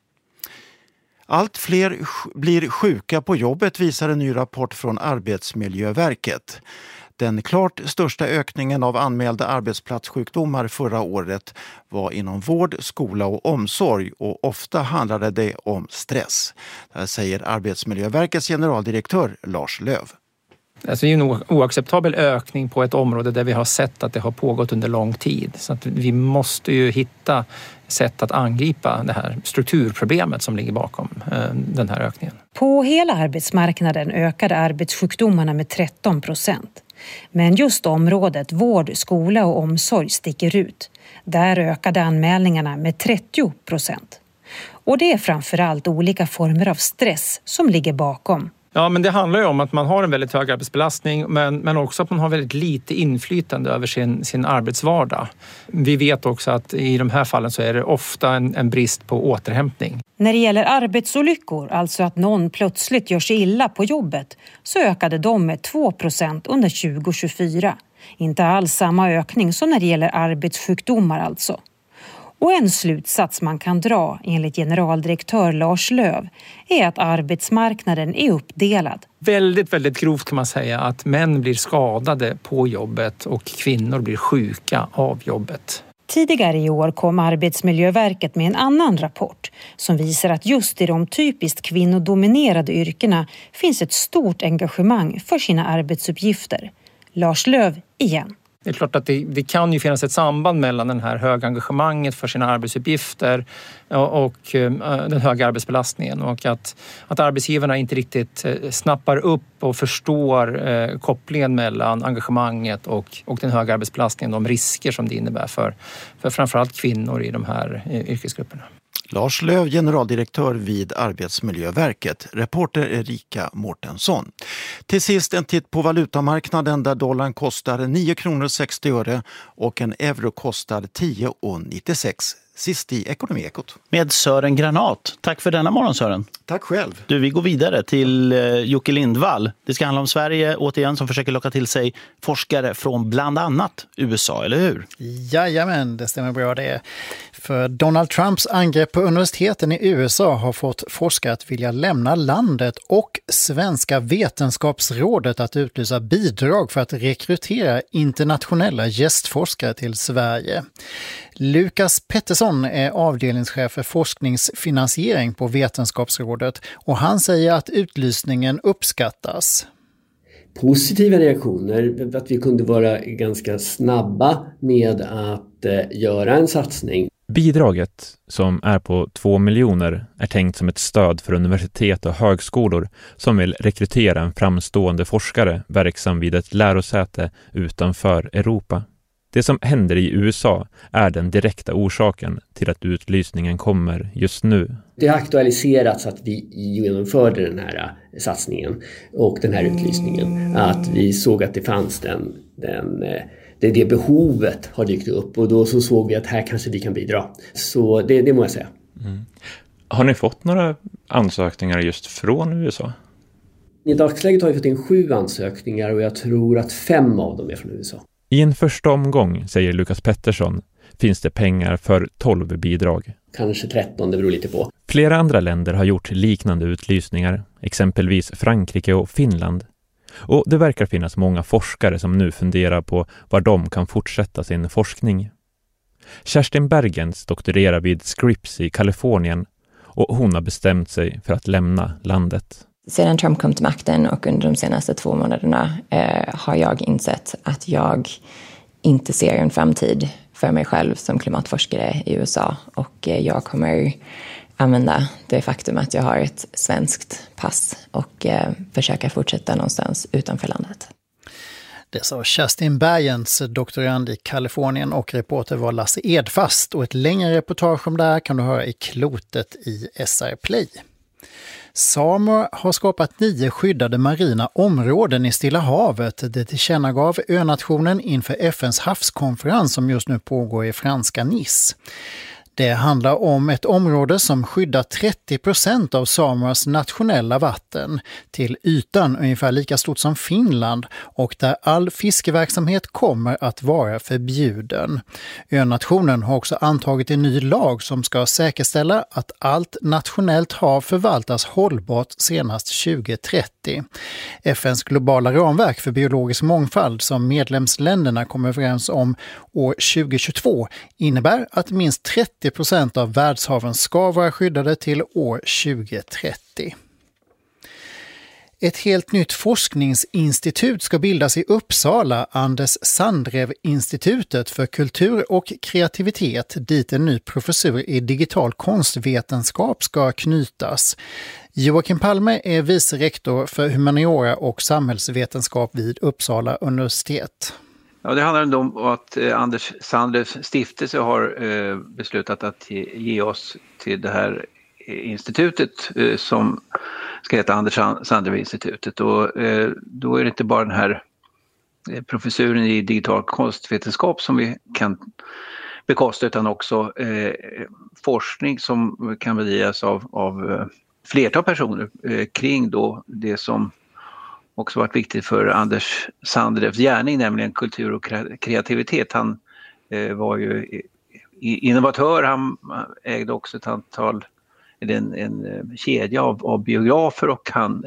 Allt fler blir sjuka på jobbet, visar en ny rapport från Arbetsmiljöverket. Den klart största ökningen av anmälda arbetsplatssjukdomar förra året var inom vård, skola och omsorg, och ofta handlade det om stress. Det säger Arbetsmiljöverkets generaldirektör Lars Löv. Alltså det är en oacceptabel ökning på ett område där vi har sett att det har pågått under lång tid. Så att vi måste ju hitta sätt att angripa det här strukturproblemet som ligger bakom den här ökningen. På hela arbetsmarknaden ökade arbetssjukdomarna med 13%. Men just området vård, skola och omsorg sticker ut. Där ökade anmälningarna med 30%. Och det är framförallt olika former av stress som ligger bakom. Ja, men det handlar ju om att man har en väldigt hög arbetsbelastning men också att man har väldigt lite inflytande över sin arbetsvardag. Vi vet också att i de här fallen så är det ofta en brist på återhämtning. När det gäller arbetsolyckor, alltså att någon plötsligt gör sig illa på jobbet, så ökade de med 2% under 2024. Inte alls samma ökning som när det gäller arbetssjukdomar alltså. Och en slutsats man kan dra enligt generaldirektör Lars Löv är att arbetsmarknaden är uppdelad. Väldigt, väldigt grovt kan man säga att män blir skadade på jobbet och kvinnor blir sjuka av jobbet. Tidigare i år kom Arbetsmiljöverket med en annan rapport som visar att just i de typiskt kvinnodominerade yrkena finns ett stort engagemang för sina arbetsuppgifter. Lars Löv igen. Det är klart att det kan ju finnas ett samband mellan den här höga engagemanget för sina arbetsuppgifter och den höga arbetsbelastningen, och att arbetsgivarna inte riktigt snappar upp och förstår kopplingen mellan engagemanget och den höga arbetsbelastningen, de risker som det innebär för framförallt kvinnor i de här yrkesgrupperna. Lars Löv, generaldirektör vid Arbetsmiljöverket. Reporter Erika Mårtensson. Till sist en titt på valutamarknaden där dollarn kostar 9,60 kronor och en euro kostar 10,96. Sist i Ekonomiekot. Med Sören Granat. Tack för denna morgon, Sören. Tack själv. Du, vi går vidare till Jocke Lindvall. Det ska handla om Sverige återigen som försöker locka till sig forskare från bland annat USA, eller hur? Jajamän, det stämmer bra det. För Donald Trumps angrepp på universiteten i USA har fått forskare att vilja lämna landet och Svenska vetenskapsrådet att utlysa bidrag för att rekrytera internationella gästforskare till Sverige. Lukas Pettersson är avdelningschef för forskningsfinansiering på Vetenskapsrådet och han säger att utlysningen uppskattas. Positiva reaktioner, att vi kunde vara ganska snabba med att göra en satsning. Bidraget, som är på 2 miljoner, är tänkt som ett stöd för universitet och högskolor som vill rekrytera en framstående forskare verksam vid ett lärosäte utanför Europa. Det som händer i USA är den direkta orsaken till att utlysningen kommer just nu. Det har aktualiserats att vi genomförde den här satsningen och den här utlysningen. Att vi såg att det fanns det behovet har dykt upp och då så såg vi att här kanske vi kan bidra. Så det må jag säga. Mm. Har ni fått några ansökningar just från USA? I dagsläget har vi fått in 7 ansökningar och jag tror att 5 av dem är från USA. I en första omgång, säger Lukas Pettersson, finns det pengar för 12 bidrag. Kanske 13, det beror lite på. Flera andra länder har gjort liknande utlysningar, exempelvis Frankrike och Finland. Och det verkar finnas många forskare som nu funderar på var de kan fortsätta sin forskning. Kerstin Bergens doktorerar vid Scripps i Kalifornien och hon har bestämt sig för att lämna landet. Sedan Trump kom till makten och under de senaste 2 månaderna har jag insett att jag inte ser en framtid för mig själv som klimatforskare i USA. Och jag kommer använda det faktum att jag har ett svenskt pass och försöka fortsätta någonstans utanför landet. Det sa Kerstin Bergens, doktorand i Kalifornien, och reporter var Lasse Edfast. Och ett längre reportage om det här kan du höra i Klotet i SR Play. Samer har skapat 9 skyddade marina områden i Stilla havet. Det tillkännagav önationen inför FNs havskonferens som just nu pågår i franska Nice. Det handlar om ett område som skyddar 30% av samernas nationella vatten, till ytan ungefär lika stort som Finland, och där all fiskeverksamhet kommer att vara förbjuden. Önationen har också antagit en ny lag som ska säkerställa att allt nationellt hav förvaltas hållbart senast 2030. FNs globala ramverk för biologisk mångfald som medlemsländerna kommer överens om år 2022 innebär att minst 30% av världshaven ska vara skyddade till år 2030. Ett helt nytt forskningsinstitut ska bildas i Uppsala, Anders Sandrew-institutet för kultur och kreativitet, dit en ny professur i digital konstvetenskap ska knytas. Joakim Palme är vice rektor för humaniora och samhällsvetenskap vid Uppsala universitet. Ja, det handlar om att Anders Sandrews stiftelse har beslutat att ge oss till det här institutet som ska heta Anders Sandrew-institutet. Och då är det inte bara den här professuren i digital konstvetenskap som vi kan bekosta, utan också forskning som kan bedrivas av flertal personer kring då det som också varit viktigt för Anders Sandrews gärning, nämligen kultur och kreativitet. Han var ju innovatör, han ägde också ett antal, en kedja av biografer, och han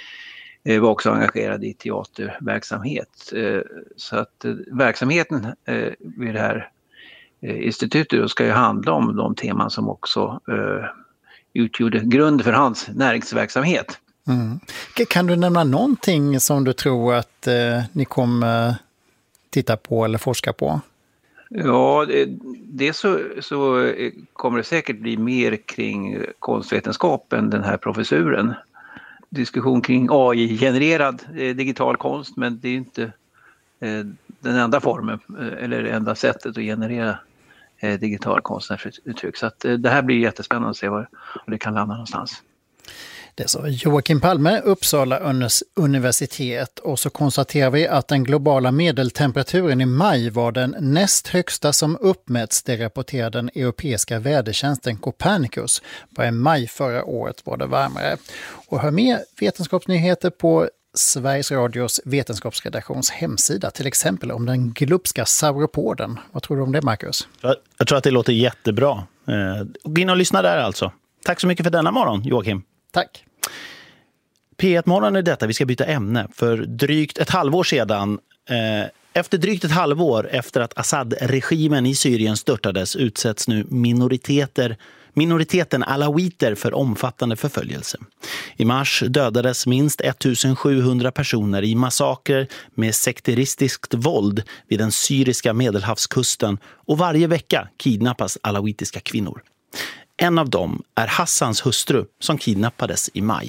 var också engagerad i teaterverksamhet. Så att verksamheten vid det här institutet ska ju handla om de teman som också utgjorde grund för hans näringsverksamhet. Mm. Kan du nämna någonting som du tror att ni kommer titta på eller forska på? Ja, det så kommer det säkert bli mer kring konstvetenskap än den här professuren. Diskussion kring AI-genererad digital konst, men det är inte den enda formen eller det enda sättet att generera digital konstnärsuttryck. Så att det här blir jättespännande att se var det kan landa någonstans. Det sa Joakim Palme, Uppsala universitet. Och så konstaterar vi att den globala medeltemperaturen i maj var den näst högsta som uppmätts, det rapporterar den europeiska vädertjänsten Copernicus. Bara i maj förra året var det varmare. Och hör mer vetenskapsnyheter på Sveriges Radios vetenskapsredaktions hemsida, till exempel om den glupska sauropoden. Vad tror du om det, Marcus? Jag tror att det låter jättebra. Gå in och lyssna där alltså. Tack så mycket för denna morgon, Joakim. Tack. P1-morgon är detta. Vi ska byta ämne. För drygt ett halvår sedan, efter drygt ett halvår efter att Assad-regimen i Syrien störtades, utsätts nu minoriteten alawiter för omfattande förföljelse. I mars dödades minst 1700 personer i massakrer med sekteristiskt våld vid den syriska Medelhavskusten, och varje vecka kidnappas alawitiska kvinnor. En av dem är Hassans hustru som kidnappades i maj.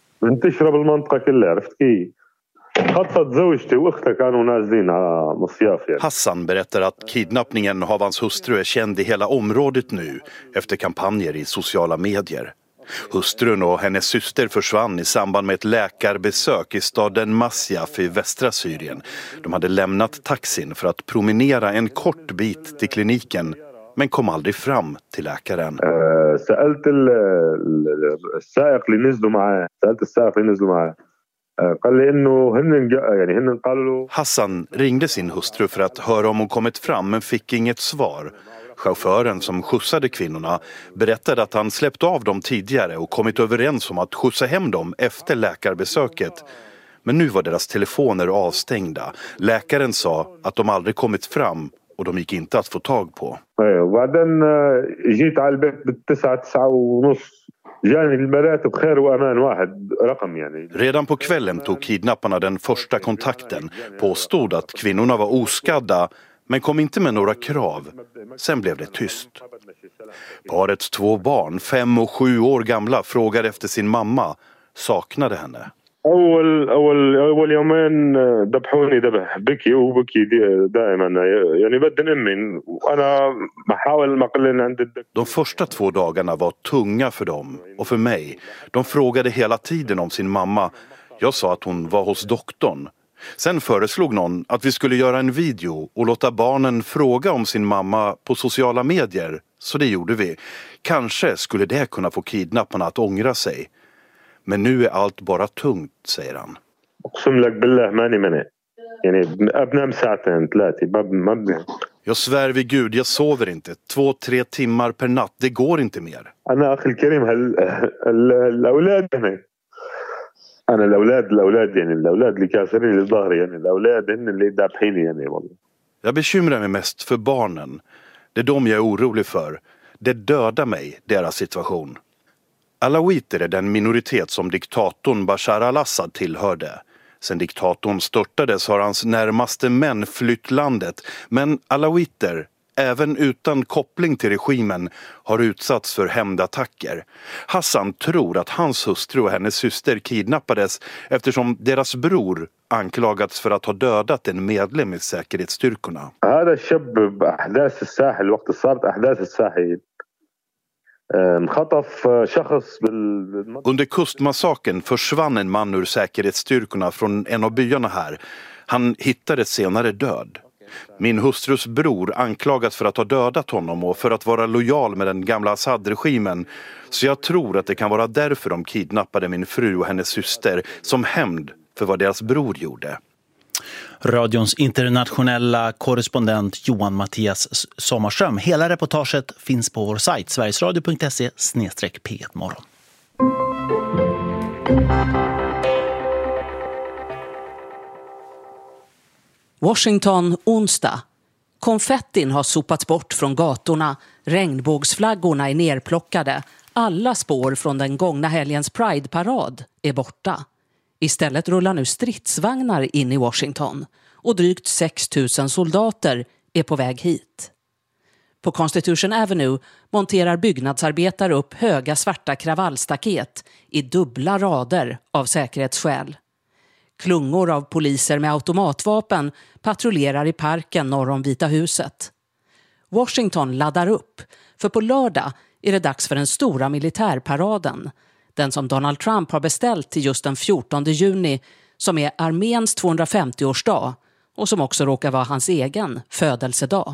Hassan berättar att kidnappningen av hans hustru är känd i hela området nu efter kampanjer i sociala medier. Hustrun och hennes syster försvann i samband med ett läkarbesök i staden Masyaf i västra Syrien. De hade lämnat taxin för att promenera en kort bit till kliniken, men kom aldrig fram till läkaren. Hassan ringde sin hustru för att höra om hon kommit fram, men fick inget svar. Chauffören som skjutsade kvinnorna berättade att han släppt av dem tidigare och kommit överens om att skjutsa hem dem efter läkarbesöket. Men nu var deras telefoner avstängda. Läkaren sa att de aldrig kommit fram och de gick inte att få tag på. وبعدين جيت على البيت ب9:30 جاني المراتب خير وأمان واحد رقم يعني. Redan på kvällen tog kidnapparna den första kontakten, påstod att kvinnorna var oskadda men kom inte med några krav. Sen blev det tyst. Parets 2 barn, 5 och 7 år gamla, frågade efter sin mamma, saknade henne. أول يومين ذبحوني ذبح بكي وبكي دائما يعني بدن أمي وأنا بحاول ما أقلن عند De första 2 dagarna var tunga för dem och för mig. De frågade hela tiden om sin mamma. Jag sa att hon var hos doktorn. Sen föreslog någon att vi skulle göra en video och låta barnen fråga om sin mamma på sociala medier. Så det gjorde vi. Kanske skulle det kunna få kidnapparna att ångra sig. Men nu är allt bara tungt, säger han. Jag svär vid Gud, jag sover inte. 2-3 timmar per natt, det går inte mer. Jag bekymrar mig mest för barnen. Det är de jag är orolig för. Det dödar mig, deras situation. Alawiter är den minoritet som diktatorn Bashar al-Assad tillhörde. Sen diktatorn störtades har hans närmaste män flytt landet. Men alawiter, även utan koppling till regimen, har utsatts för hämndattacker. Hassan tror att hans hustru och hennes syster kidnappades eftersom deras bror anklagats för att ha dödat en medlem i säkerhetsstyrkorna. Under kustmassaken försvann en man ur säkerhetsstyrkorna från en av byarna här. Han hittades senare död. Min hustrus bror anklagas för att ha dödat honom och för att vara lojal med den gamla Assad-regimen. Så jag tror att det kan vara därför de kidnappade min fru och hennes syster som hämnd för vad deras bror gjorde. Radions internationella korrespondent Johan Mattias Sommarström. Hela reportaget finns på vår sajt sverigesradio.se/p1morgon. Washington onsdag. Konfettin har sopats bort från gatorna. Regnbågsflaggorna är nerplockade. Alla spår från den gångna helgens Pride-parad är borta. Istället rullar nu stridsvagnar in i Washington och drygt 6 000 soldater är på väg hit. På Constitution Avenue monterar byggnadsarbetare upp höga svarta kravallstaket i dubbla rader av säkerhetsskäl. Klungor av poliser med automatvapen patrullerar i parken norr om Vita huset. Washington laddar upp, för på lördag är det dags för den stora militärparaden. Den som Donald Trump har beställt till just den 14 juni, som är arméns 250-årsdag och som också råkar vara hans egen födelsedag.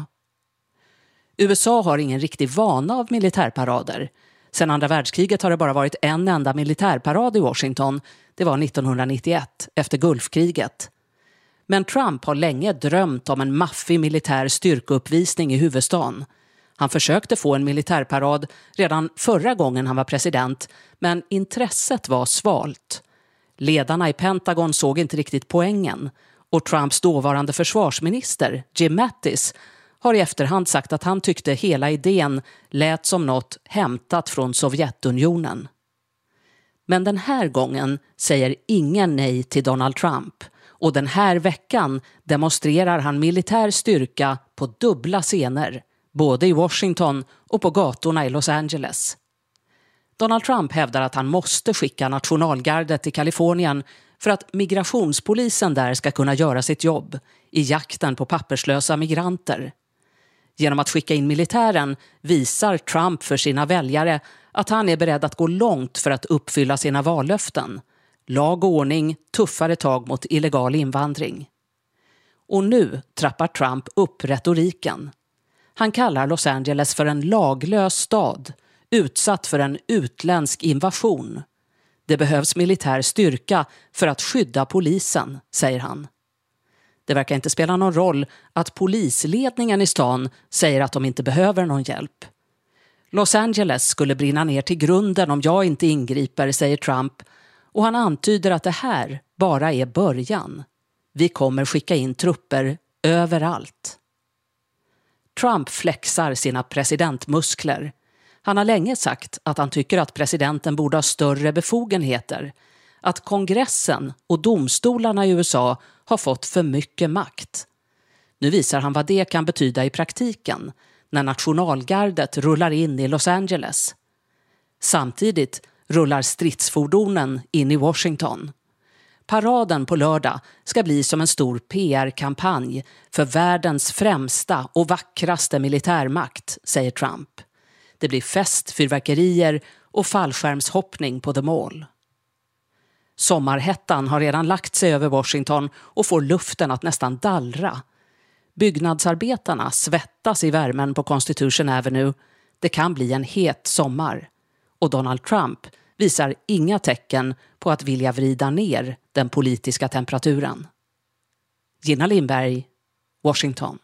USA har ingen riktig vana av militärparader. Sedan andra världskriget har det bara varit en enda militärparad i Washington. Det var 1991, efter Gulfkriget. Men Trump har länge drömt om en maffig militär styrkeuppvisning i huvudstaden. Han försökte få en militärparad redan förra gången han var president, men intresset var svalt. Ledarna i Pentagon såg inte riktigt poängen, och Trumps dåvarande försvarsminister, Jim Mattis, har i efterhand sagt att han tyckte hela idén lät som något hämtat från Sovjetunionen. Men den här gången säger ingen nej till Donald Trump, och den här veckan demonstrerar han militär styrka på dubbla scener, både i Washington och på gatorna i Los Angeles. Donald Trump hävdar att han måste skicka nationalgardet till Kalifornien för att migrationspolisen där ska kunna göra sitt jobb i jakten på papperslösa migranter. Genom att skicka in militären visar Trump för sina väljare att han är beredd att gå långt för att uppfylla sina vallöften. Lag och ordning, tuffare tag mot illegal invandring. Och nu trappar Trump upp retoriken. Han kallar Los Angeles för en laglös stad, utsatt för en utländsk invasion. Det behövs militär styrka för att skydda polisen, säger han. Det verkar inte spela någon roll att polisledningen i stan säger att de inte behöver någon hjälp. Los Angeles skulle brinna ner till grunden om jag inte ingriper, säger Trump. Och han antyder att det här bara är början. Vi kommer skicka in trupper överallt. Trump flexar sina presidentmuskler. Han har länge sagt att han tycker att presidenten borde ha större befogenheter. Att kongressen och domstolarna i USA har fått för mycket makt. Nu visar han vad det kan betyda i praktiken när nationalgardet rullar in i Los Angeles. Samtidigt rullar stridsfordonen in i Washington. Paraden på lördag ska bli som en stor PR-kampanj för världens främsta och vackraste militärmakt, säger Trump. Det blir fest, fyrverkerier och fallskärmshoppning på The Mall. Sommarhettan har redan lagt sig över Washington och får luften att nästan dallra. Byggnadsarbetarna svettas i värmen på Constitution Avenue. Det kan bli en het sommar. Och Donald Trump visar inga tecken på att vilja vrida ner den politiska temperaturen. Gina Lindberg, Washington.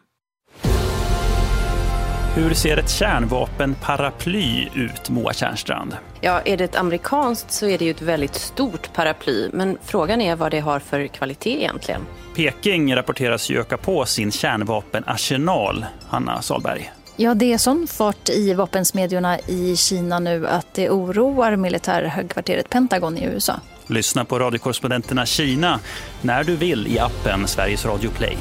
Hur ser ett kärnvapenparaply ut, Moa Tjärnstrand? Ja, är det ett amerikanskt så är det ju ett väldigt stort paraply. Men frågan är vad det har för kvalitet egentligen. Peking rapporteras ju öka på sin kärnvapenarsenal, Hanna Salberg. Ja, det är sån fart i vapensmedjorna i Kina nu att det oroar militärhögkvarteret Pentagon i USA. Lyssna på radiokorrespondenterna Kina när du vill i appen Sveriges Radio Play.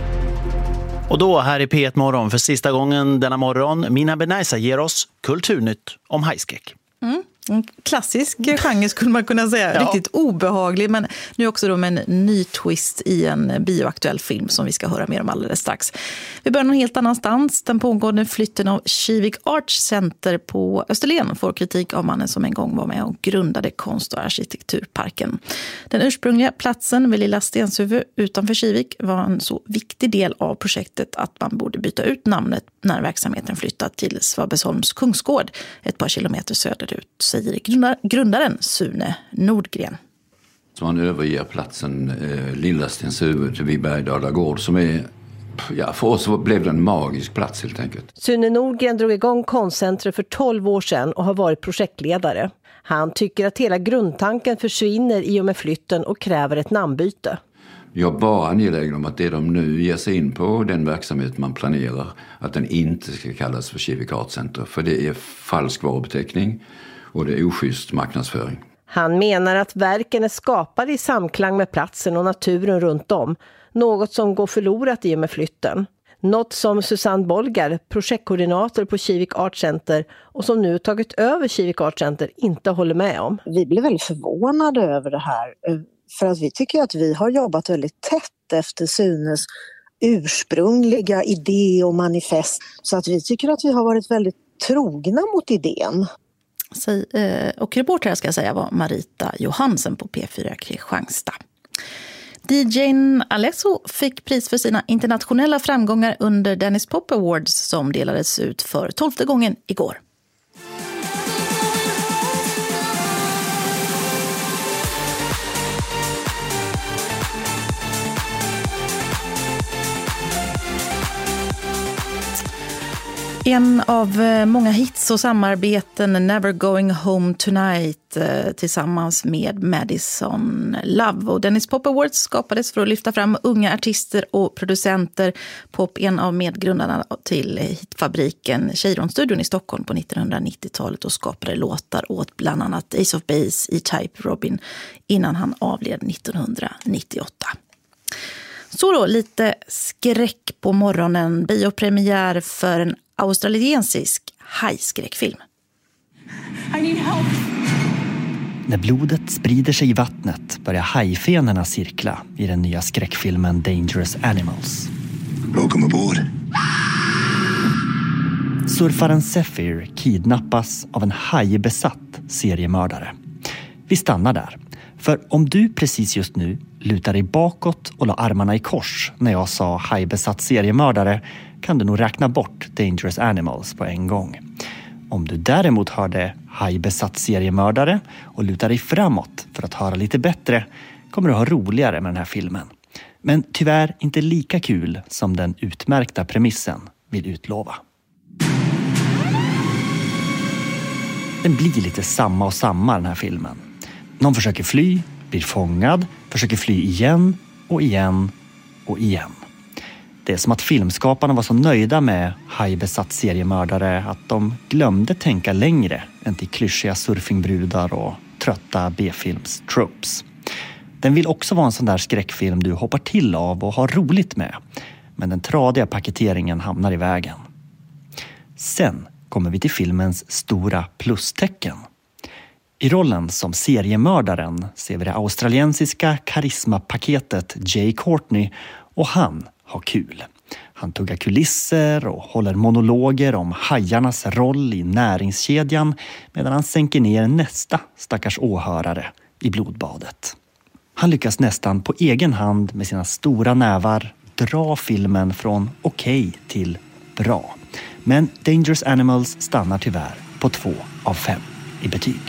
Och då här i P1 Morgon för sista gången denna morgon, Mina Benaisa ger oss kulturnytt om hajskräck. En klassisk genre skulle man kunna säga. Ja. Riktigt obehaglig, men nu också då med en ny twist i en bioaktuell film som vi ska höra mer om alldeles strax. Vi börjar någon helt annanstans. Den pågående flytten av Kivik Arts Center på Österlen får kritik av mannen som en gång var med och grundade konst- och arkitekturparken. Den ursprungliga platsen vid Lilla Stenshuvud utanför Kivik var en så viktig del av projektet att man borde byta ut namnet när verksamheten flyttat till Svabesholms Kungsgård ett par kilometer söderut, säger grundaren Sune Nordgren. Så man överger platsen Lilla Stenshuvud vid Bergdala gård som är, ja, för oss blev det en magisk plats helt enkelt. Sune Nordgren drog igång konstcentret för 12 år sedan och har varit projektledare. Han tycker att hela grundtanken försvinner i och med flytten och kräver ett namnbyte. Jag är bara angelägen om att det de nu ger sig in på, den verksamhet man planerar, att den inte ska kallas för Kivik Art Center. För det är falsk varubeteckning och det är oschysst marknadsföring. Han menar att verken är skapade i samklang med platsen och naturen runt om. Något som går förlorat i och med flytten. Något som Susanne Bolgar, projektkoordinator på Kivik Art Center och som nu tagit över Kivik Art Center, inte håller med om. Vi blev väldigt förvånade över det här. För att vi tycker att vi har jobbat väldigt tätt efter Sunes ursprungliga idé och manifest. Så att vi tycker att vi har varit väldigt trogna mot idén. Och reporter ska jag säga var Marita Johansen på P4 Kristianstad. DJ:n Alesso fick pris för sina internationella framgångar under Dennis Pop Awards som delades ut för 12:e gången igår. En av många hits och samarbeten, Never Going Home Tonight tillsammans med Madison Love. Och Dennis Pop Awards skapades för att lyfta fram unga artister och producenter. Pop, en av medgrundarna till hitfabriken Cheiron-studion i Stockholm på 1990-talet och skapade låtar åt bland annat Ace of Base, E-Type, Robin innan han avled 1998. Så då, lite skräck på morgonen. Biopremiär för en australiensisk hajskräckfilm. I need help. När blodet sprider sig i vattnet börjar hajfenorna cirkla i den nya skräckfilmen Dangerous Animals. Welcome aboard. Surfaren Zephyr kidnappas av en hajbesatt seriemördare. Vi stannar där. För om du precis just nu lutar dig bakåt och la armarna i kors när jag sa hajbesatt seriemördare kan du nog räkna bort Dangerous Animals på en gång. Om du däremot hörde hajbesatt seriemördare och lutar dig framåt för att höra lite bättre kommer du ha roligare med den här filmen. Men tyvärr inte lika kul som den utmärkta premissen vill utlova. Den blir lite samma och samma den här filmen. Någon försöker fly, blir fångad, försöker fly igen och igen och igen. Det är som att filmskaparna var så nöjda med hajbesatt seriemördare att de glömde tänka längre än till klyschiga surfingbrudar och trötta B-films-tropes. Den vill också vara en sån där skräckfilm du hoppar till av och har roligt med. Men den tradiga paketeringen hamnar i vägen. Sen kommer vi till filmens stora plustecken. I rollen som seriemördaren ser vi det australiensiska karismapaketet Jay Courtney och han har kul. Han tuggar kulisser och håller monologer om hajarnas roll i näringskedjan medan han sänker ner nästa stackars åhörare i blodbadet. Han lyckas nästan på egen hand med sina stora nävar dra filmen från okej till bra. Men Dangerous Animals stannar tyvärr på 2 av 5 i betyg.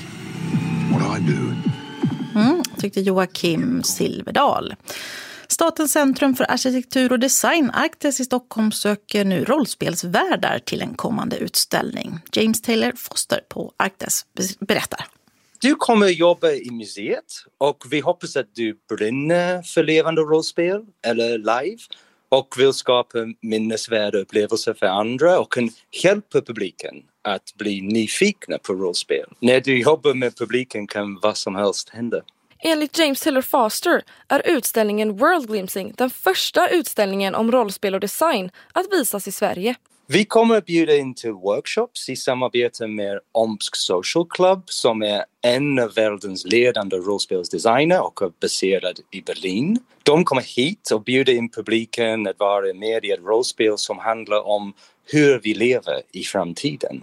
Tyckte Joakim Silverdal. Statens centrum för arkitektur och design, Arktis i Stockholm, söker nu rollspelsvärdar till en kommande utställning. James Taylor Foster på Arktis berättar. Du kommer jobba i museet och vi hoppas att du brinner för levande rollspel eller live och vill skapa minnesvärda upplevelser för andra och kan hjälpa publiken att bli nyfikna på rollspel. När du jobbar med publiken kan vad som helst hända. Enligt James Taylor Foster är utställningen World Glimpsing den första utställningen om rollspel och design att visas i Sverige. Vi kommer att bjuda in till workshops i samarbete med Omsk Social Club som är en av världens ledande rollspelsdesigner och är baserad i Berlin. De kommer hit och bjuder in publiken att vara med i ett rollspel som handlar om hur vi lever i framtiden.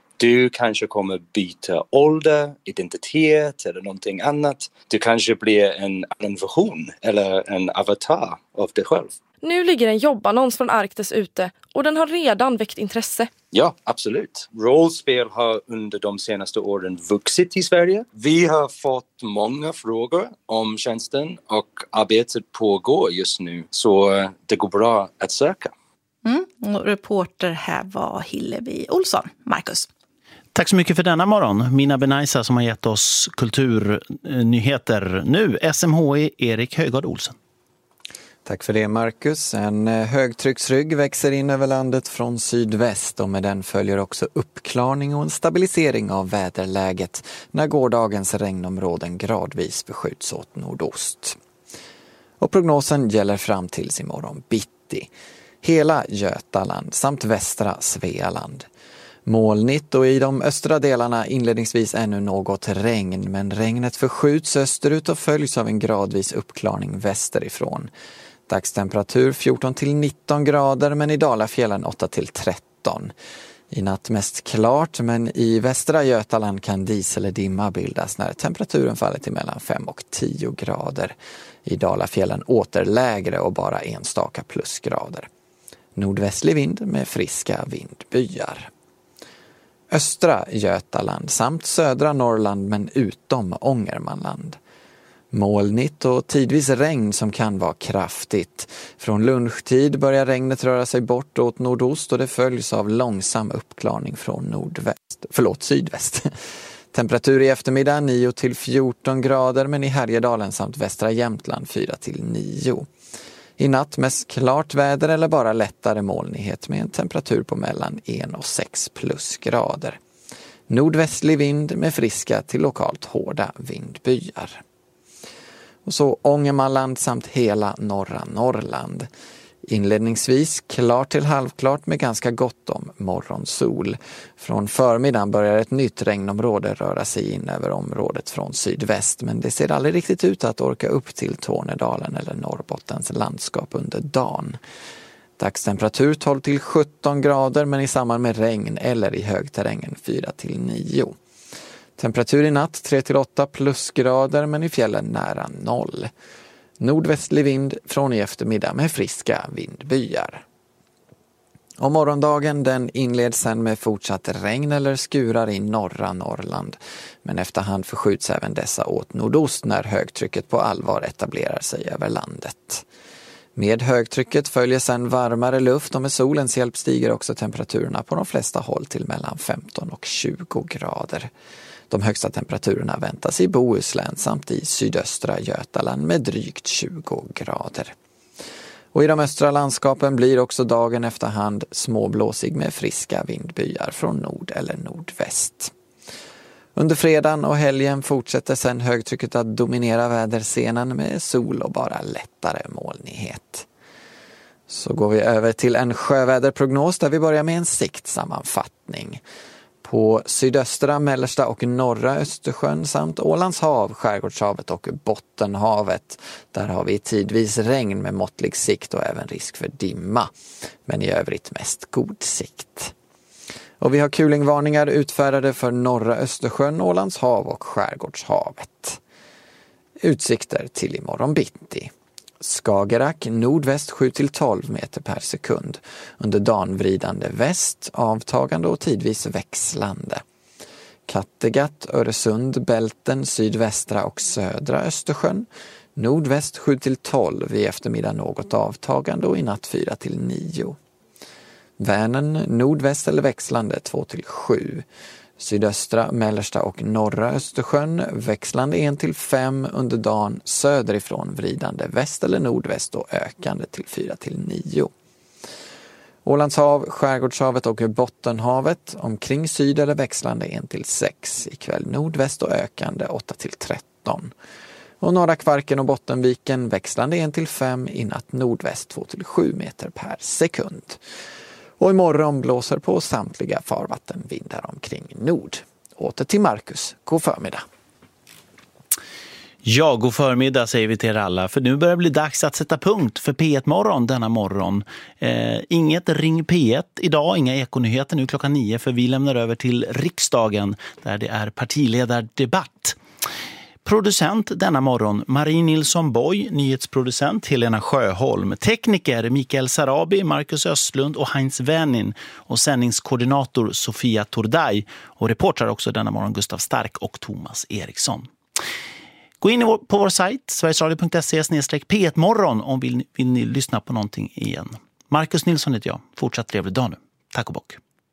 Du kanske kommer byta ålder, identitet eller någonting annat. Du kanske blir en annan version eller en avatar av dig själv. Nu ligger en jobbannons från Arktis ute och den har redan väckt intresse. Ja, absolut. Rollspel har under de senaste åren vuxit i Sverige. Vi har fått många frågor om tjänsten och arbetet pågår just nu. Så det går bra att söka. Och reporter här var Hillevi Olsson. Marcus. Tack så mycket för denna morgon. Mina Benaisa som har gett oss kulturnyheter. Nu SMHI Erik Höjgaard Olsen. Tack för det Marcus. En högtrycksrygg växer in över landet från sydväst och med den följer också uppklarning och en stabilisering av väderläget när gårdagens regnområden gradvis förskjuts åt nordost. Och prognosen gäller fram tills imorgon bitti. Hela Götaland samt västra Svealand. Molnigt och i de östra delarna inledningsvis ännu något regn, men regnet förskjuts österut och följs av en gradvis uppklarning västerifrån. Dagstemperatur 14-19 grader men i Dalafjällen 8-13. I natt mest klart men i västra Götaland kan dis eller dimma bildas när temperaturen faller till mellan 5 och 10 grader. I Dalafjällen åter lägre och bara enstaka plusgrader. Nordvästlig vind med friska vindbyar. Östra Götaland samt södra Norrland men utom Ångermanland. Molnigt och tidvis regn som kan vara kraftigt. Från lunchtid börjar regnet röra sig bort åt nordost och det följs av långsam uppklarning från sydväst. Temperatur i eftermiddag 9-14 grader men i Härjedalen samt västra Jämtland 4-9. I natt mest klart väder eller bara lättare molnighet med en temperatur på mellan 1 och 6 plusgrader. Nordvästlig vind med friska till lokalt hårda vindbyar. Och så Ångermanland samt hela norra Norrland. Inledningsvis klart till halvklart med ganska gott om morgonsol. Från förmiddagen börjar ett nytt regnområde röra sig in över området från sydväst. Men det ser aldrig riktigt ut att orka upp till Tornedalen eller Norrbottens landskap under dagen. Dagstemperatur 12-17 grader men i samband med regn eller i högterrängen 4-9. Temperatur i natt 3-8 plusgrader men i fjällen nära 0. Nordvästlig vind från i eftermiddag med friska vindbyar. Och morgondagen den inleds sen med fortsatt regn eller skurar i norra Norrland. Men efterhand förskjuts även dessa åt nordost när högtrycket på allvar etablerar sig över landet. Med högtrycket följer sedan varmare luft och med solens hjälp stiger också temperaturerna på de flesta håll till mellan 15 och 20 grader. De högsta temperaturerna väntas i Bohuslän samt i sydöstra Götaland med drygt 20 grader. Och i de östra landskapen blir också dagen efterhand småblåsig med friska vindbyar från nord eller nordväst. Under fredagen och helgen fortsätter sedan högtrycket att dominera väderscenen med sol och bara lättare molnighet. Så går vi över till en sjöväderprognos där vi börjar med en siktsammanfattning. På sydöstra, mellersta och norra Östersjön samt Ålands hav, Skärgårdshavet och Bottenhavet. Där har vi tidvis regn med måttlig sikt och även risk för dimma. Men i övrigt mest god sikt. Och vi har kulingvarningar utfärdade för norra Östersjön, Ålands hav och Skärgårdshavet. Utsikter till imorgon bitti. Skagerrak nordväst 7-12 meter per sekund. Under dagen vridande väst, avtagande och tidvis växlande. Kattegatt, Öresund, Bälten, sydvästra och södra Östersjön. Nordväst 7-12, i eftermiddag något avtagande och i natt 4-9. Vänern nordväst eller växlande 2-7. Sydöstra, mellersta och norra Östersjön växlande 1-5 under dagen, söderifrån vridande väst eller nordväst och ökande till 4-9. Ålands hav, Skärgårdshavet och Bottenhavet omkring syd eller växlande 1-6, ikväll nordväst och ökande 8-13. Och norra Kvarken och Bottenviken växlande 1-5, i natt nordväst 2-7 meter per sekund. Och imorgon blåser på samtliga farvattenvindar omkring nord. Åter till Marcus. God förmiddag. Ja, god förmiddag säger vi till er alla. För nu börjar det bli dags att sätta punkt för P1 Morgon denna morgon. Inget Ring P1 idag, inga ekonyheter nu klockan 9. För vi lämnar över till riksdagen där det är partiledardebatt. Producent denna morgon Marie Nilsson Boy, nyhetsproducent Helena Sjöholm, tekniker Mikael Sarabi, Marcus Östlund och Heinz Wennin och sändningskoordinator Sofia Tordaj och reportrar också denna morgon Gustav Stark och Thomas Eriksson. Gå in på vår sajt sverigesradio.se/P1 morgon om vill ni lyssna på någonting igen. Marcus Nilsson heter jag. Fortsatt trevlig dag nu. Tack och bock.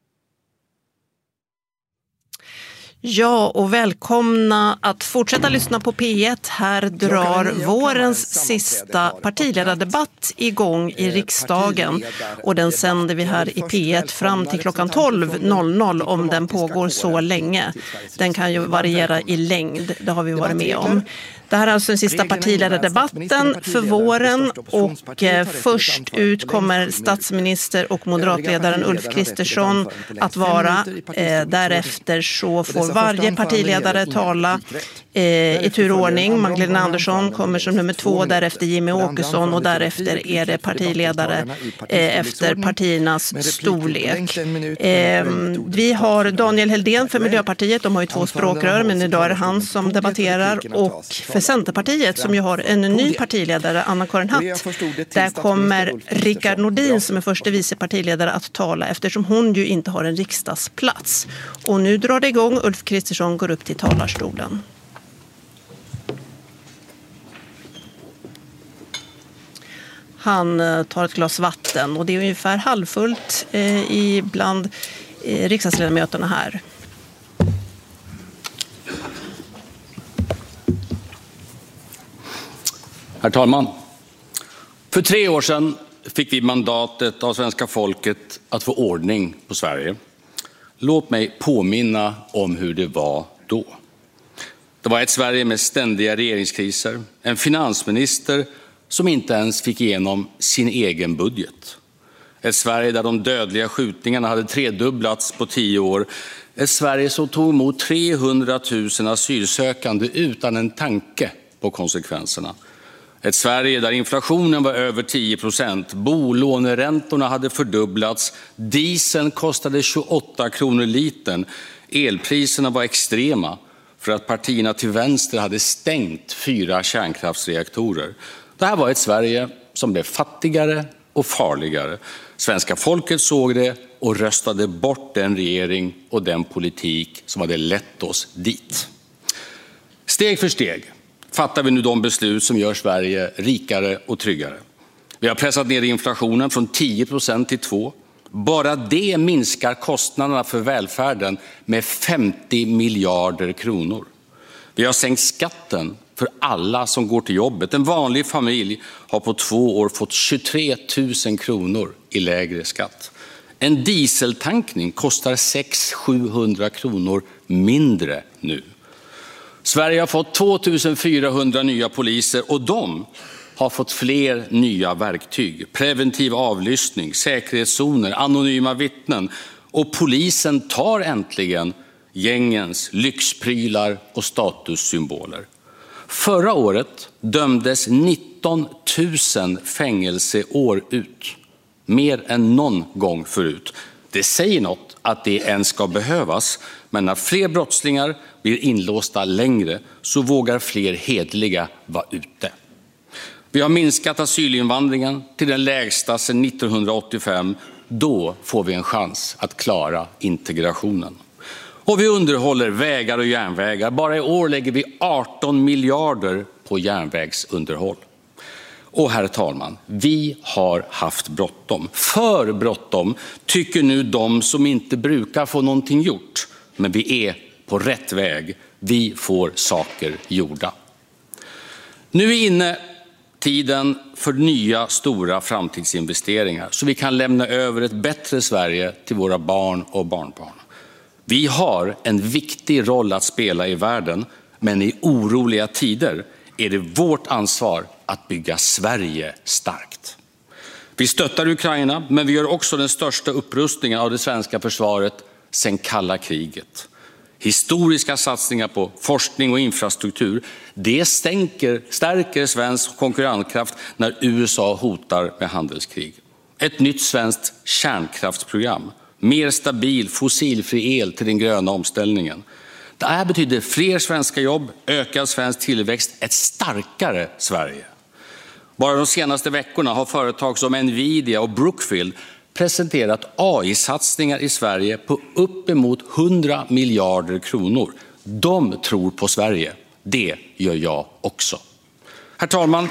Ja, och välkomna att fortsätta lyssna på P1. Här drar vårens sista partiledardebatt igång i riksdagen. Och den sänder vi här i P1 fram till klockan 12.00 om den pågår så länge. Den kan ju variera i längd, det har vi varit med om. Det här är alltså den sista partiledardebatten för våren och först ut kommer statsminister och moderatledaren Ulf Kristersson att vara. Därefter så får varje partiledare tala i turordning. Magdalena Andersson kommer som nummer 2, därefter Jimmy Åkesson och därefter är det partiledare efter partiernas storlek. Vi har Daniel Heldén för Miljöpartiet, de har ju 2 språkrör men idag är det han som debatterar, och för Centerpartiet som ju har en ny partiledare, Anna-Karin Hatt, där kommer Rickard Nordin som är första vice partiledare att tala eftersom hon ju inte har en riksdagsplats. Och nu drar det igång, Ulf Kristersson går upp till talarstolen. Han tar ett glas vatten och det är ungefär halvfullt bland riksdagsledamöterna här. Herr talman, för 3 år sedan fick vi mandatet av svenska folket att få ordning på Sverige. Låt mig påminna om hur det var då. Det var ett Sverige med ständiga regeringskriser, en finansminister som inte ens fick igenom sin egen budget. Ett Sverige där de dödliga skjutningarna hade 3-dubblats på 10 år. Ett Sverige som tog emot 300 000 asylsökande utan en tanke på konsekvenserna. Ett Sverige där inflationen var över 10%, bolåneräntorna hade fördubblats, dieseln kostade 28 kronor litern, elpriserna var extrema för att partierna till vänster hade stängt 4 kärnkraftsreaktorer. Det här var ett Sverige som blev fattigare och farligare. Svenska folket såg det och röstade bort den regering och den politik som hade lett oss dit. Steg för steg fattar vi nu de beslut som gör Sverige rikare och tryggare. Vi har pressat ner inflationen från 10% till 2%. Bara det minskar kostnaderna för välfärden med 50 miljarder kronor. Vi har sänkt skatten för alla som går till jobbet. En vanlig familj har på 2 år fått 23 000 kronor i lägre skatt. En dieseltankning kostar 600-700 kronor mindre nu. Sverige har fått 2400 nya poliser och de har fått fler nya verktyg. Preventiv avlyssning, säkerhetszoner, anonyma vittnen. Och polisen tar äntligen gängens lyxprylar och statussymboler. Förra året dömdes 19 000 fängelseår ut. Mer än någon gång förut. Det säger något att det ens ska behövas. Men när fler brottslingar blir inlåsta längre så vågar fler hedliga vara ute. Vi har minskat asylinvandringen till den lägsta sedan 1985. Då får vi en chans att klara integrationen. Och vi underhåller vägar och järnvägar. Bara i år lägger vi 18 miljarder på järnvägsunderhåll. Och herr talman, vi har haft bråttom. För bråttom tycker nu de som inte brukar få någonting gjort. Men vi är på rätt väg. Vi får saker gjorda. Nu är inne tiden för nya stora framtidsinvesteringar så vi kan lämna över ett bättre Sverige till våra barn och barnbarn. Vi har en viktig roll att spela i världen, men i oroliga tider är det vårt ansvar att bygga Sverige starkt. Vi stöttar Ukraina, men vi gör också den största upprustningen av det svenska försvaret sedan kalla kriget. Historiska satsningar på forskning och infrastruktur, det stärker svensk konkurrenskraft när USA hotar med handelskrig. Ett nytt svenskt kärnkraftsprogram, mer stabil fossilfri el till den gröna omställningen. Det här betyder fler svenska jobb, ökad svensk tillväxt, ett starkare Sverige. Bara de senaste veckorna har företag som Nvidia och Brookfield presenterat AI-satsningar i Sverige på uppemot 100 miljarder kronor. De tror på Sverige. Det gör jag också. Herr talman.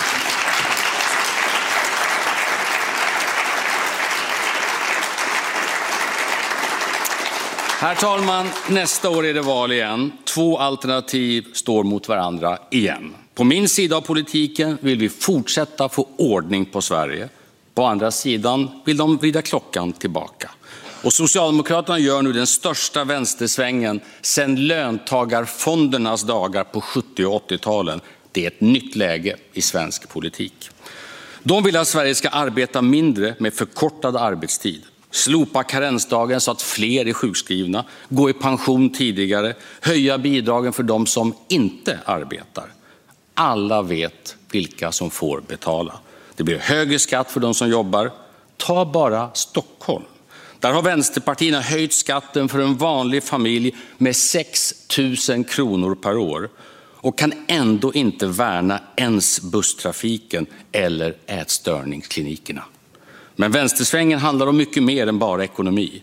Herr talman, nästa år är det val igen. 2 alternativ står mot varandra igen. På min sida av politiken vill vi fortsätta få ordning på Sverige. På andra sidan vill de vrida klockan tillbaka. Och Socialdemokraterna gör nu den största vänstersvängen sedan löntagarfondernas dagar på 70- och 80-talen. Det är ett nytt läge i svensk politik. De vill att Sverige ska arbeta mindre med förkortad arbetstid. Slopa karensdagen så att fler är sjukskrivna, gå i pension tidigare, höja bidragen för de som inte arbetar. Alla vet vilka som får betala. Det blir högre skatt för de som jobbar. Ta bara Stockholm. Där har vänsterpartierna höjt skatten för en vanlig familj med 6 000 kronor per år och kan ändå inte värna ens busstrafiken eller ätstörningsklinikerna. Men vänstersvängen handlar om mycket mer än bara ekonomi.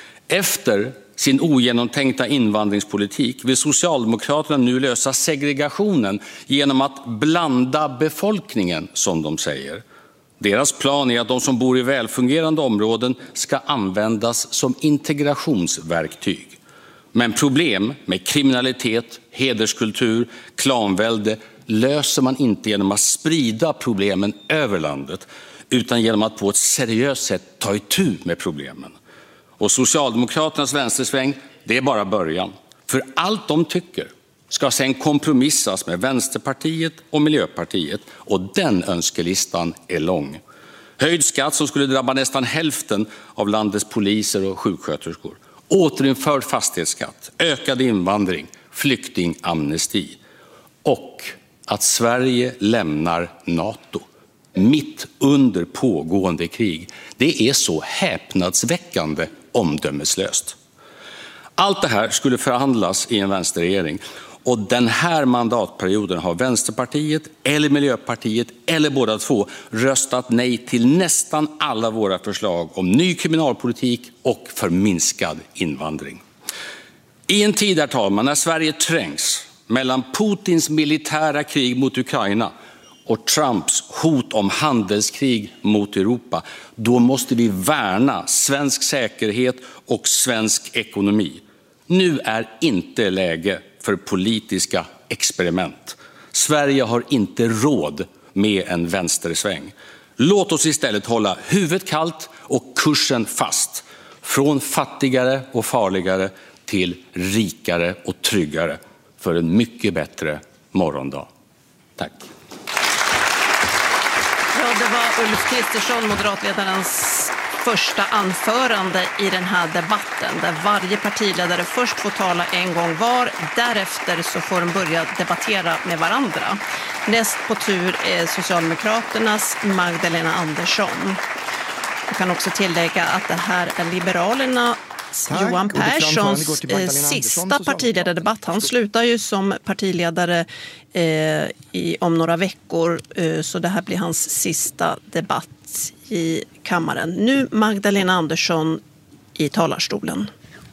Efter sin ogenomtänkta invandringspolitik vill Socialdemokraterna nu lösa segregationen genom att blanda befolkningen, som de säger. Deras plan är att de som bor i välfungerande områden ska användas som integrationsverktyg. Men problem med kriminalitet, hederskultur, klanvälde löser man inte genom att sprida problemen över landet utan genom att på ett seriöst sätt ta itu med problemen. Och Socialdemokraternas vänstersväng, det är bara början. För allt de tycker ska sen kompromissas med Vänsterpartiet och Miljöpartiet. Och den önskelistan är lång. Höjd skatt som skulle drabba nästan hälften av landets poliser och sjuksköterskor. Återinförd fastighetsskatt, ökad invandring, flyktingamnesti. Och att Sverige lämnar NATO mitt under pågående krig. Det är så häpnadsväckande omdömeslöst. Allt det här skulle förhandlas i en vänsterregering. Och den här mandatperioden har Vänsterpartiet eller Miljöpartiet eller båda två röstat nej till nästan alla våra förslag om ny kriminalpolitik och för minskad invandring. I en tid, herr talman, när Sverige trängs mellan Putins militära krig mot Ukraina och Trumps hot om handelskrig mot Europa, då måste vi värna svensk säkerhet och svensk ekonomi. Nu är inte läge för politiska experiment. Sverige har inte råd med en vänstersväng. Låt oss istället hålla huvudet kallt och kursen fast. Från fattigare och farligare till rikare och tryggare för en mycket bättre morgondag. Tack. Ja, det var Ulf Kristersson, moderatledarens första anförande i den här debatten, där varje partiledare först får tala en gång var, därefter så får de börja debattera med varandra. Näst på tur är Socialdemokraternas Magdalena Andersson. Jag kan också tillägga att det här är Liberalerna Johan Perssons sista partiledardebatt. Han slutar ju som partiledare om några veckor, så det här blir hans sista debatt i kammaren. Nu Magdalena Andersson i talarstolen.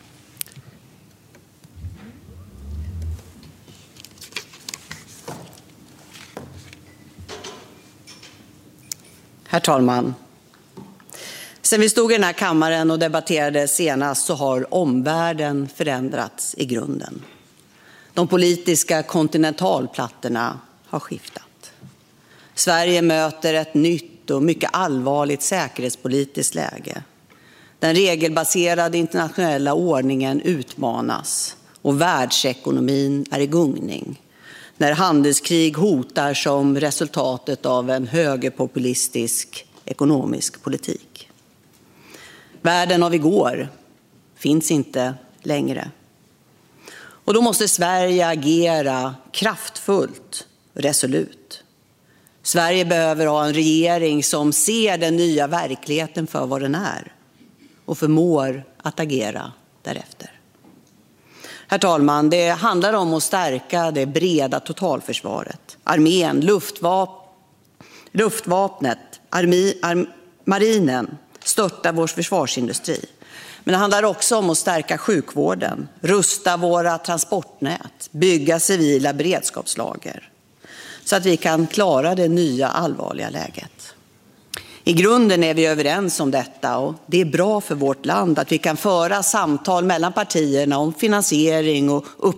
Herr talman. Sen vi stod i den här kammaren och debatterade senast så har omvärlden förändrats i grunden. De politiska kontinentalplattorna har skiftat. Sverige möter ett nytt och mycket allvarligt säkerhetspolitiskt läge. Den regelbaserade internationella ordningen utmanas och världsekonomin är i gungning. När handelskrig hotar som resultatet av en högerpopulistisk ekonomisk politik. Världen av igår finns inte längre. Och då måste Sverige agera kraftfullt och resolut. Sverige behöver ha en regering som ser den nya verkligheten för vad den är och förmår att agera därefter. Herr talman, det handlar om att stärka det breda totalförsvaret. Armén, luftvapnet, marinen, stötta vår försvarsindustri. Men det handlar också om att stärka sjukvården, rusta våra transportnät, bygga civila beredskapslager så att vi kan klara det nya allvarliga läget. I grunden är vi överens om detta och det är bra för vårt land att vi kan föra samtal mellan partierna om finansiering och